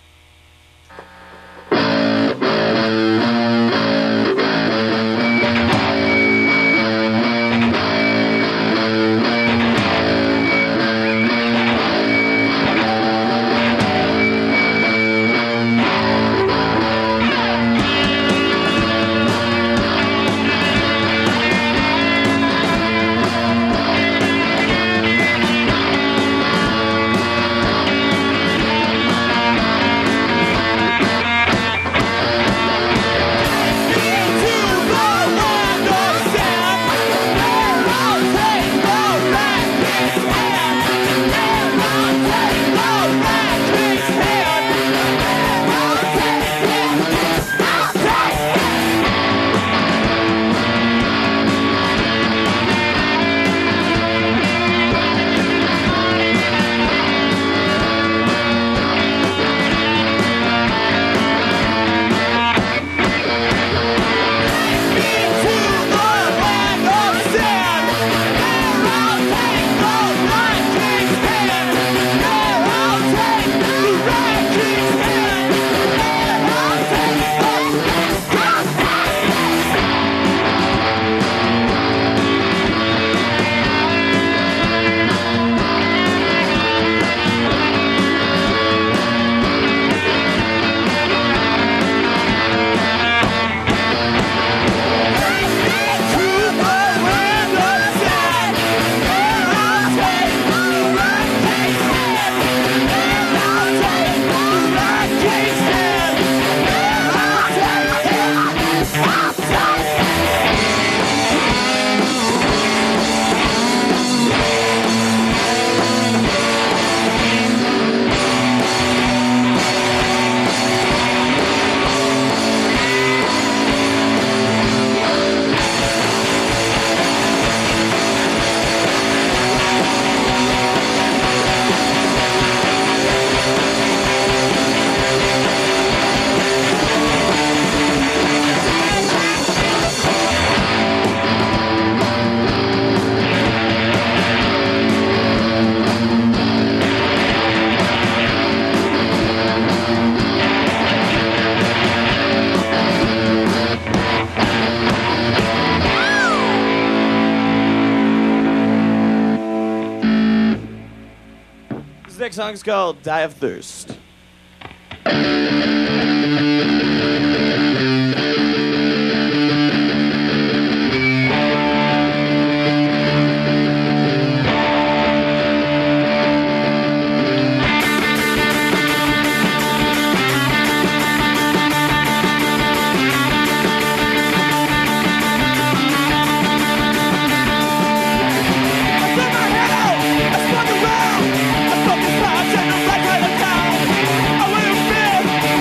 This song is called Die of Thirst. I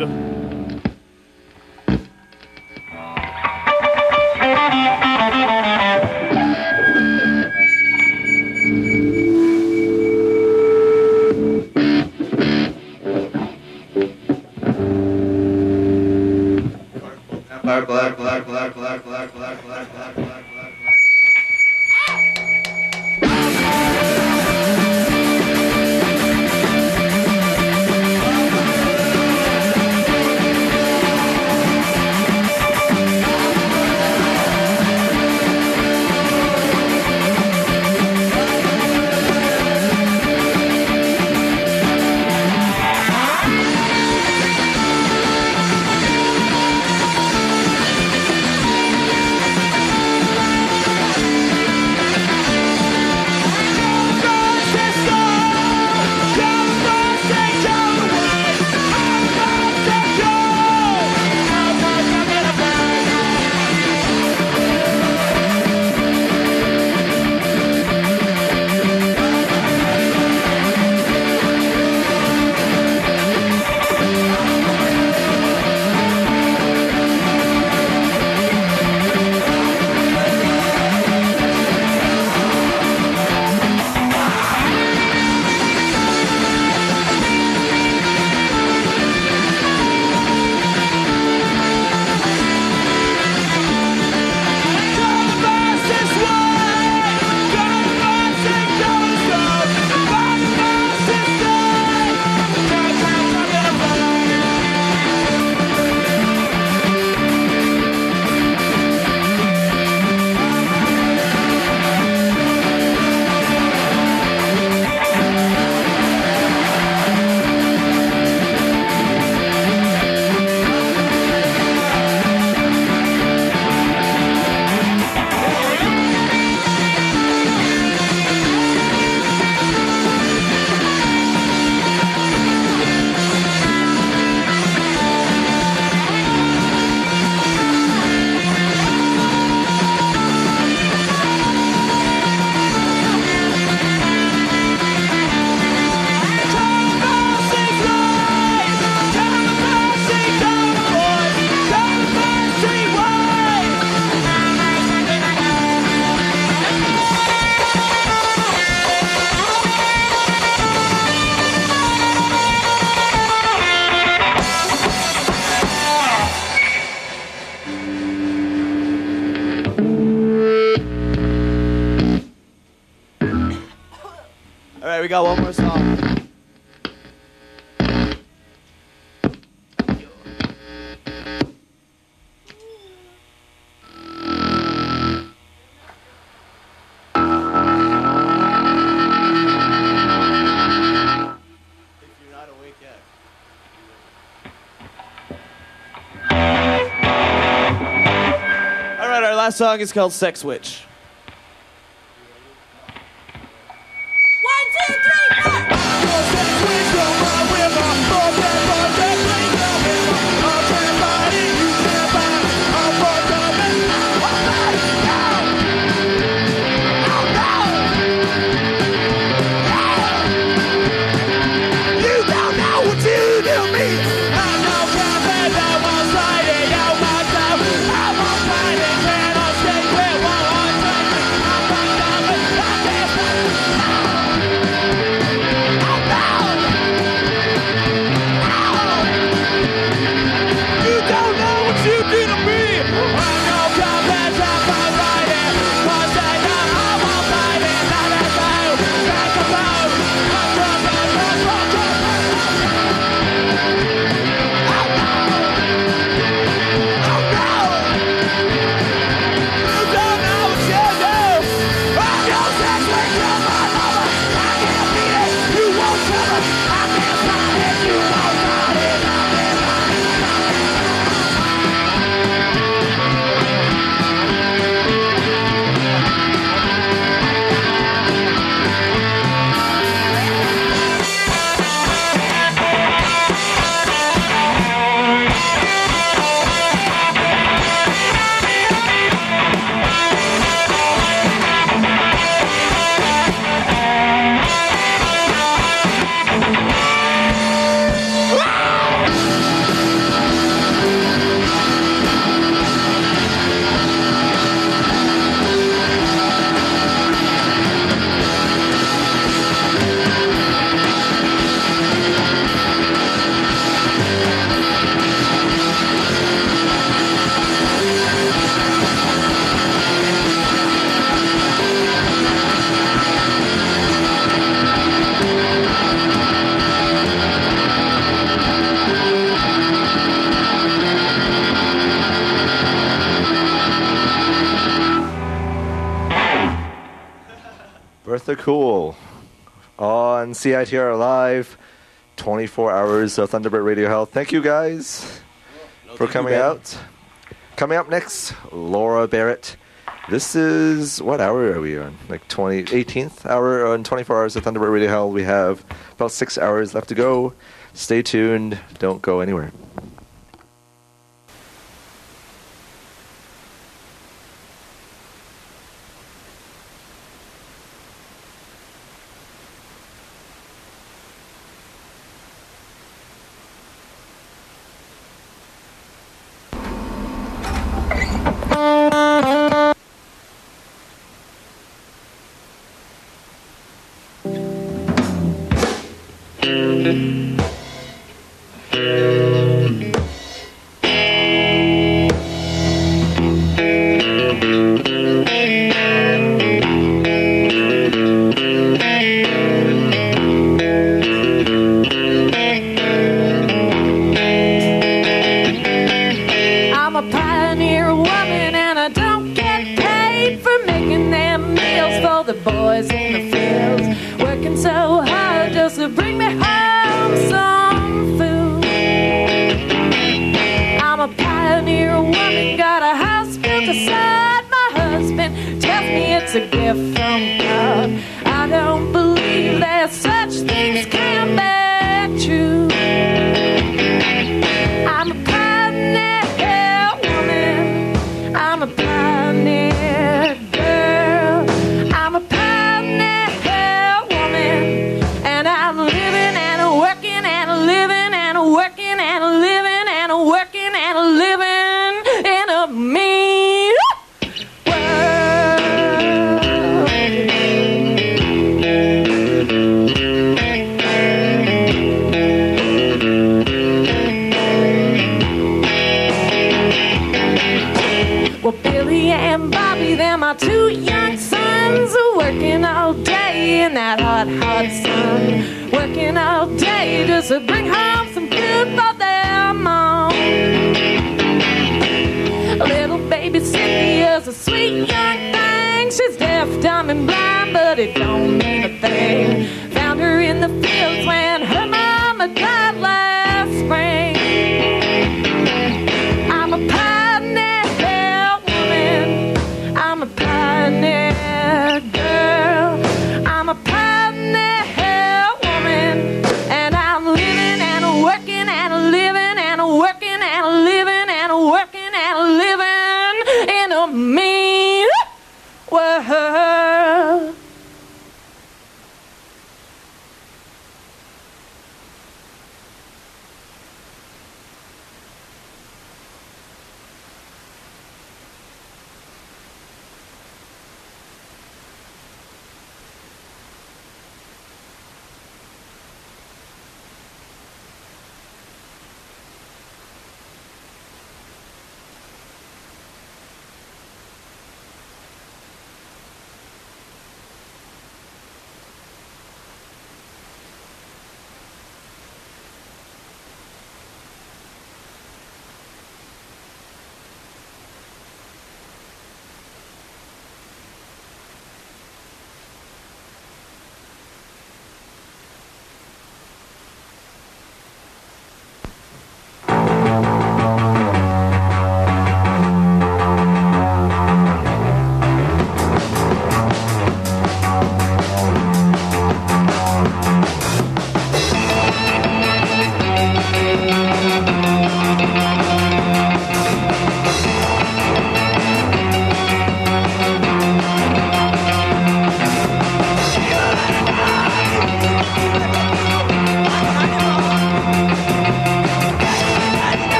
Black, black, black, black, black, black, black, black, black, black, black. All right, we got one more song. All right, our last song is called Sex Witch. Bertha Cool on C I T R Live, twenty-four hours of Thunderbird Radio Hell. Thank you guys for coming out. Coming up next, Laura Barrett. This is, what hour are we on? Like twenty, eighteenth hour on twenty-four hours of Thunderbird Radio Hell. We have about six hours left to go. Stay tuned. Don't go anywhere.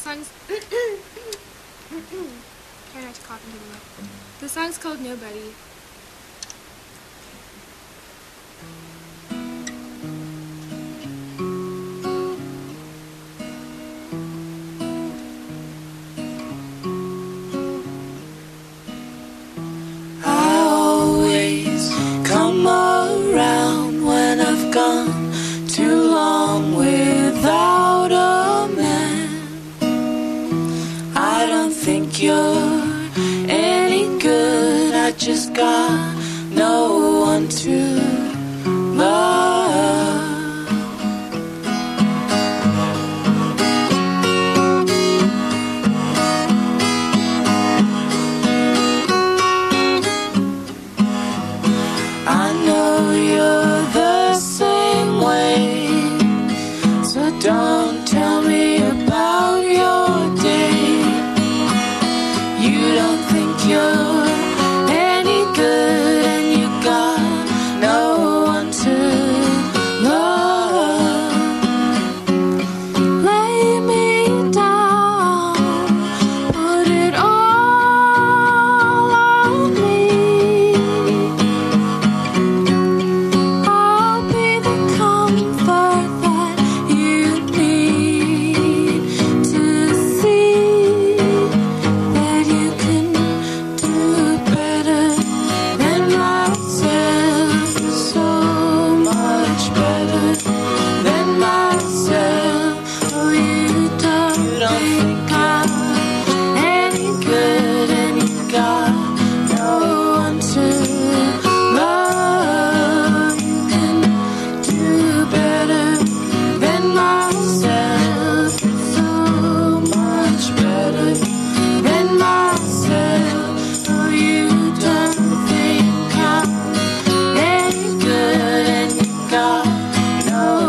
song's try not to cough into the mic. The song's called Nobody. I always come around when I've gone too long without a man. I don't think you're any good. I just got no one to love. I know you're the same way, so don't tell me about your day. You don't think you're any good, and you got no one to love. Lay me down, put it all on me. I'll be the comfort that you need to see that you can do better than myself, so much better than myself. Oh, you don't, think I'm any good, and you got no one to love. You can do better than myself, so much better than myself. Oh, you don't think I'm any good, and you got no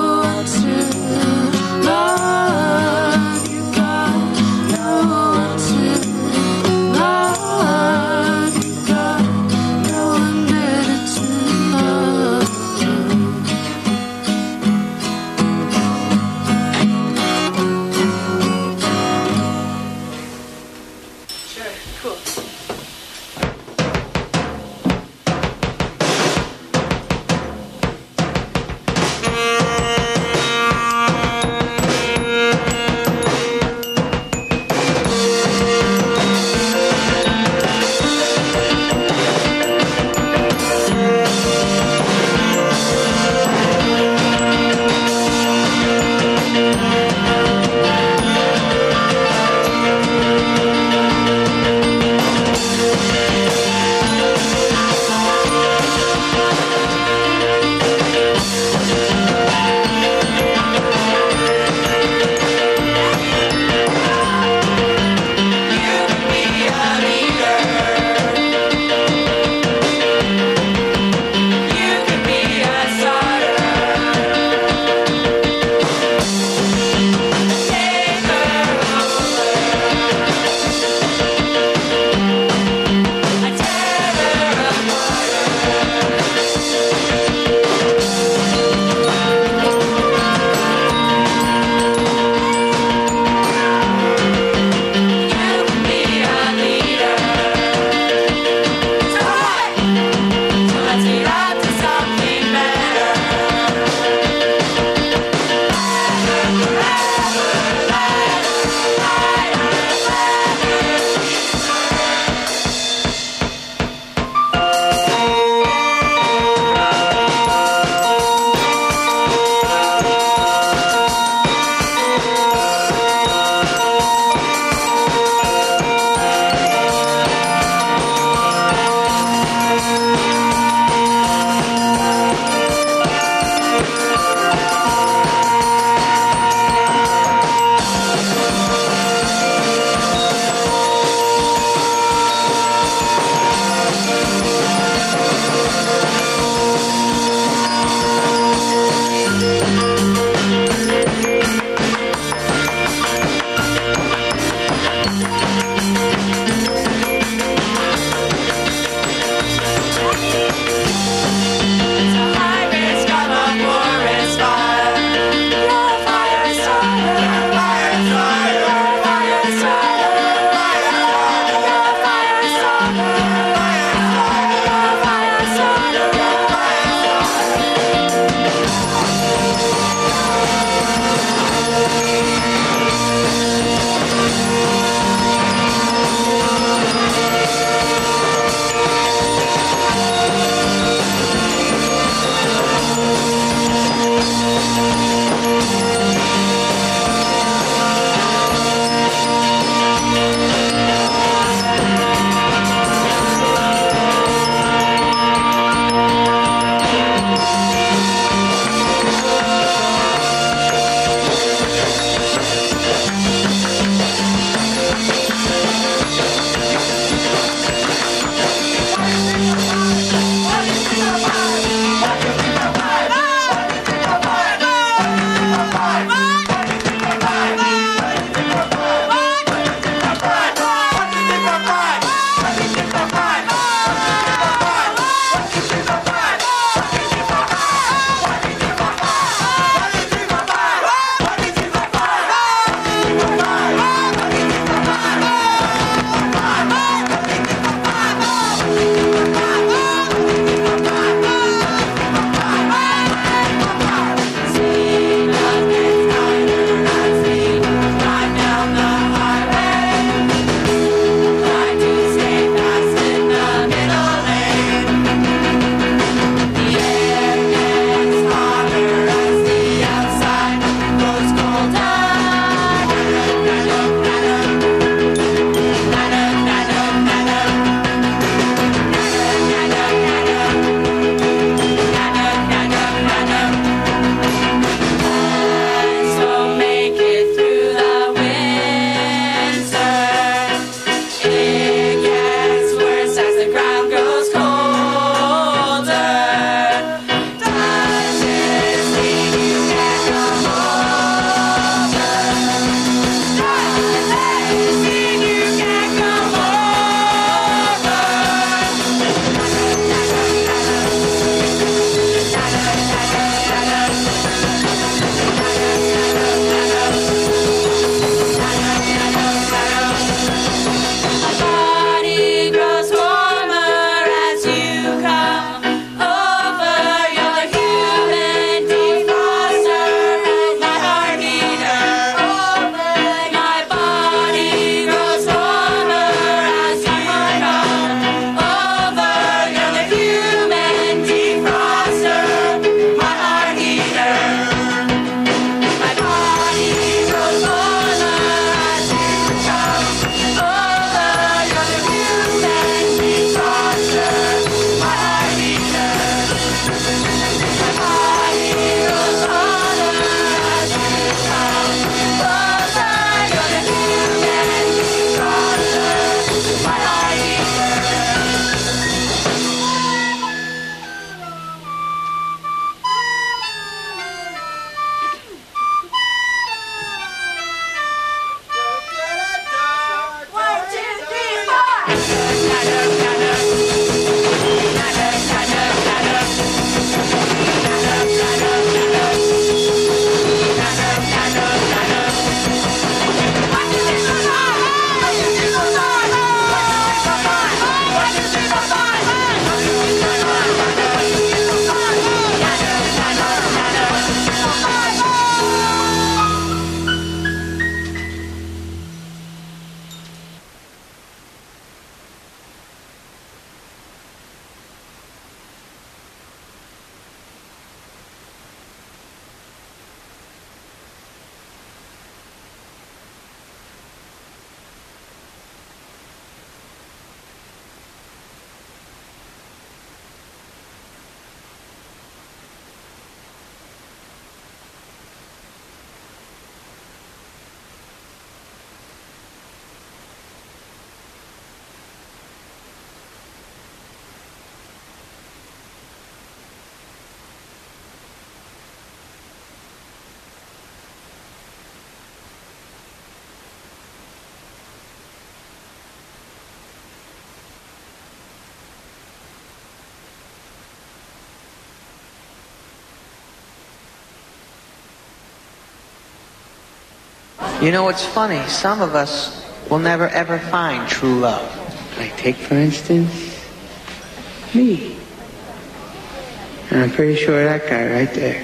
You know, it's funny. Some of us will never ever find true love. Like, take for instance, me. And I'm pretty sure that guy right there.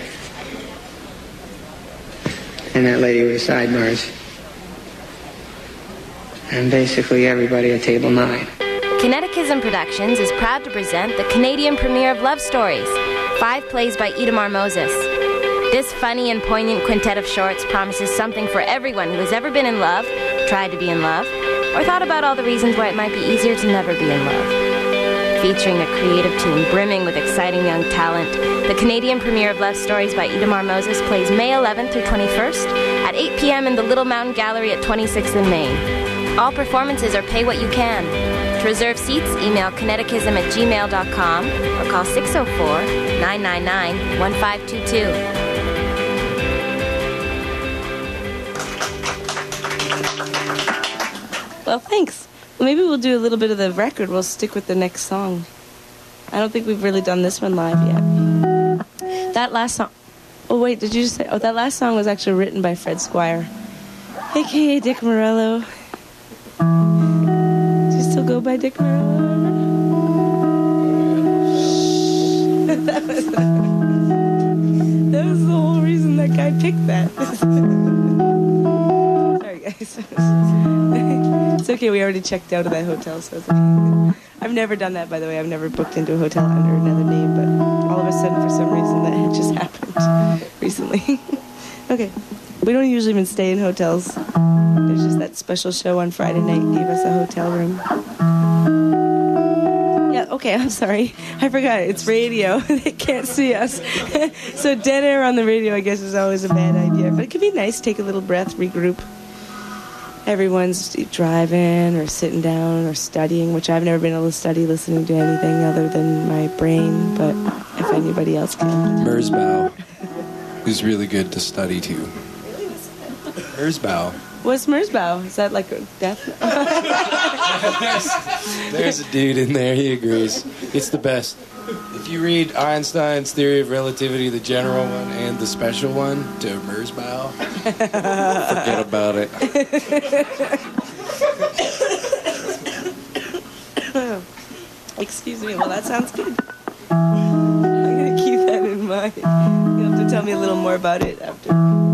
And that lady with the sidebars. And basically everybody at table nine. Kinetichism Productions is proud to present the Canadian premiere of Love Stories, five plays by Itamar Moses. This funny and poignant quintet of shorts promises something for everyone who has ever been in love, tried to be in love, or thought about all the reasons why it might be easier to never be in love. Featuring a creative team brimming with exciting young talent, the Canadian premiere of Love Stories by Itamar Moses plays May eleventh through twenty-first at eight p.m. in the Little Mountain Gallery at twenty-sixth and Main. All performances are pay what you can. To reserve seats, email kinetichism at gmail dot com or call six oh four, nine nine nine, one five two two. Well, thanks. Well, maybe we'll do a little bit of the record. We'll stick with the next song. I don't think we've really done this one live yet. That last song... Oh, wait, did you just say... Oh, that last song was actually written by Fred Squire, a k a. Dick Morello. Do you still go by Dick Morello? that, was, that was the whole reason that guy picked that. Sorry, guys. It's okay, we already checked out of that hotel, so it's okay. I've never done that, by the way. I've never booked into a hotel under another name, but all of a sudden, for some reason, that had just happened recently. Okay. We don't usually even stay in hotels. There's just that special show on Friday night gave us a hotel room. Yeah, okay, I'm sorry. I forgot. It's radio. They can't see us. So dead air on the radio, I guess, is always a bad idea. But it could be nice. Take a little breath, regroup. Everyone's driving or sitting down or studying, which I've never been able to study listening to anything other than my brain, but if anybody else can. Merzbow is really good to study to. Merzbow. What's Merzbow? Is that like a death? there's, there's a dude in there, he agrees. It's the best. If you read Einstein's Theory of Relativity, the general one and the special one, to Merzbow, forget about it. Excuse me, well that sounds good. I'm going to keep that in mind. You'll have to tell me a little more about it after.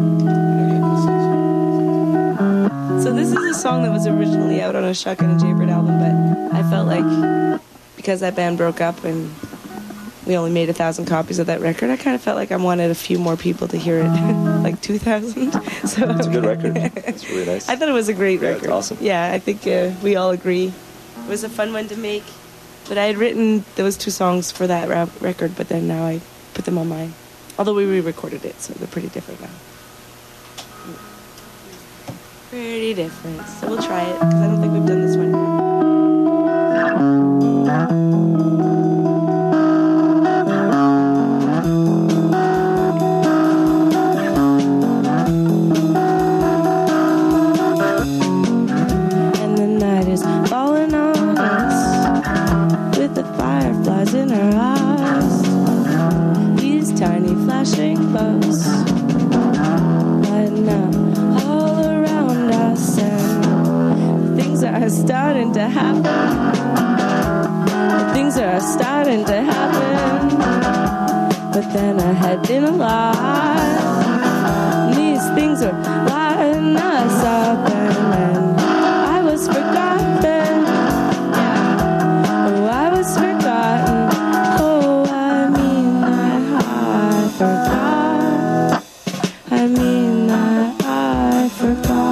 So this is a song that was originally out on a Shotgun and Jaybird album, but I felt like because that band broke up and we only made a thousand copies of that record, I kind of felt like I wanted a few more people to hear it, like two thousand. So it's a good record. It's really nice. I thought it was a great yeah, record. It's awesome. Yeah, I think uh, we all agree. It was a fun one to make. But I had written those two songs for that ra- record, but then now I put them on mine. Although we re-recorded it, so they're pretty different now. Pretty different. So we'll try it, because I don't think we've done this one yet. Starting to happen. Things are starting to happen. But then I had been alive. These things are lighting us up, and I was forgotten. Yeah. Oh, I was forgotten. Oh, I mean I, I forgot. I mean I, I forgot.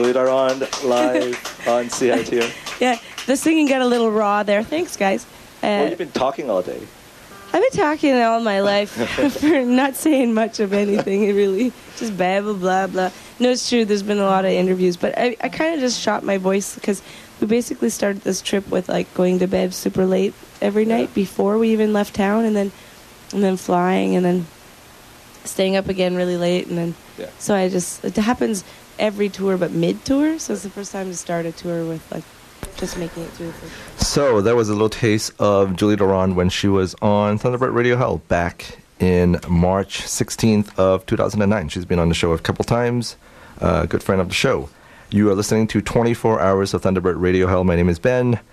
Julie Darand live on C I T R. Yeah, the singing got a little raw there. Thanks, guys. Uh, Well, you've been talking all day. I've been talking all my life for not saying much of anything, really. Just babble, blah, blah. No, it's true, there's been a lot of interviews, but I, I kind of just shot my voice because we basically started this trip with, like, going to bed super late every night before we even left town, and then and then flying, and then staying up again really late, and then... Yeah. So I just... It happens every tour, but mid-tour, so it's the first time to start a tour with, like, just making it through the first. So that was a little taste of Julie Darand when she was on Thunderbird Radio Hell back in March sixteenth of two thousand nine. She's been on the show a couple times, a uh, good friend of the show. You are listening to twenty-four hours of Thunderbird Radio Hell. My name is Ben.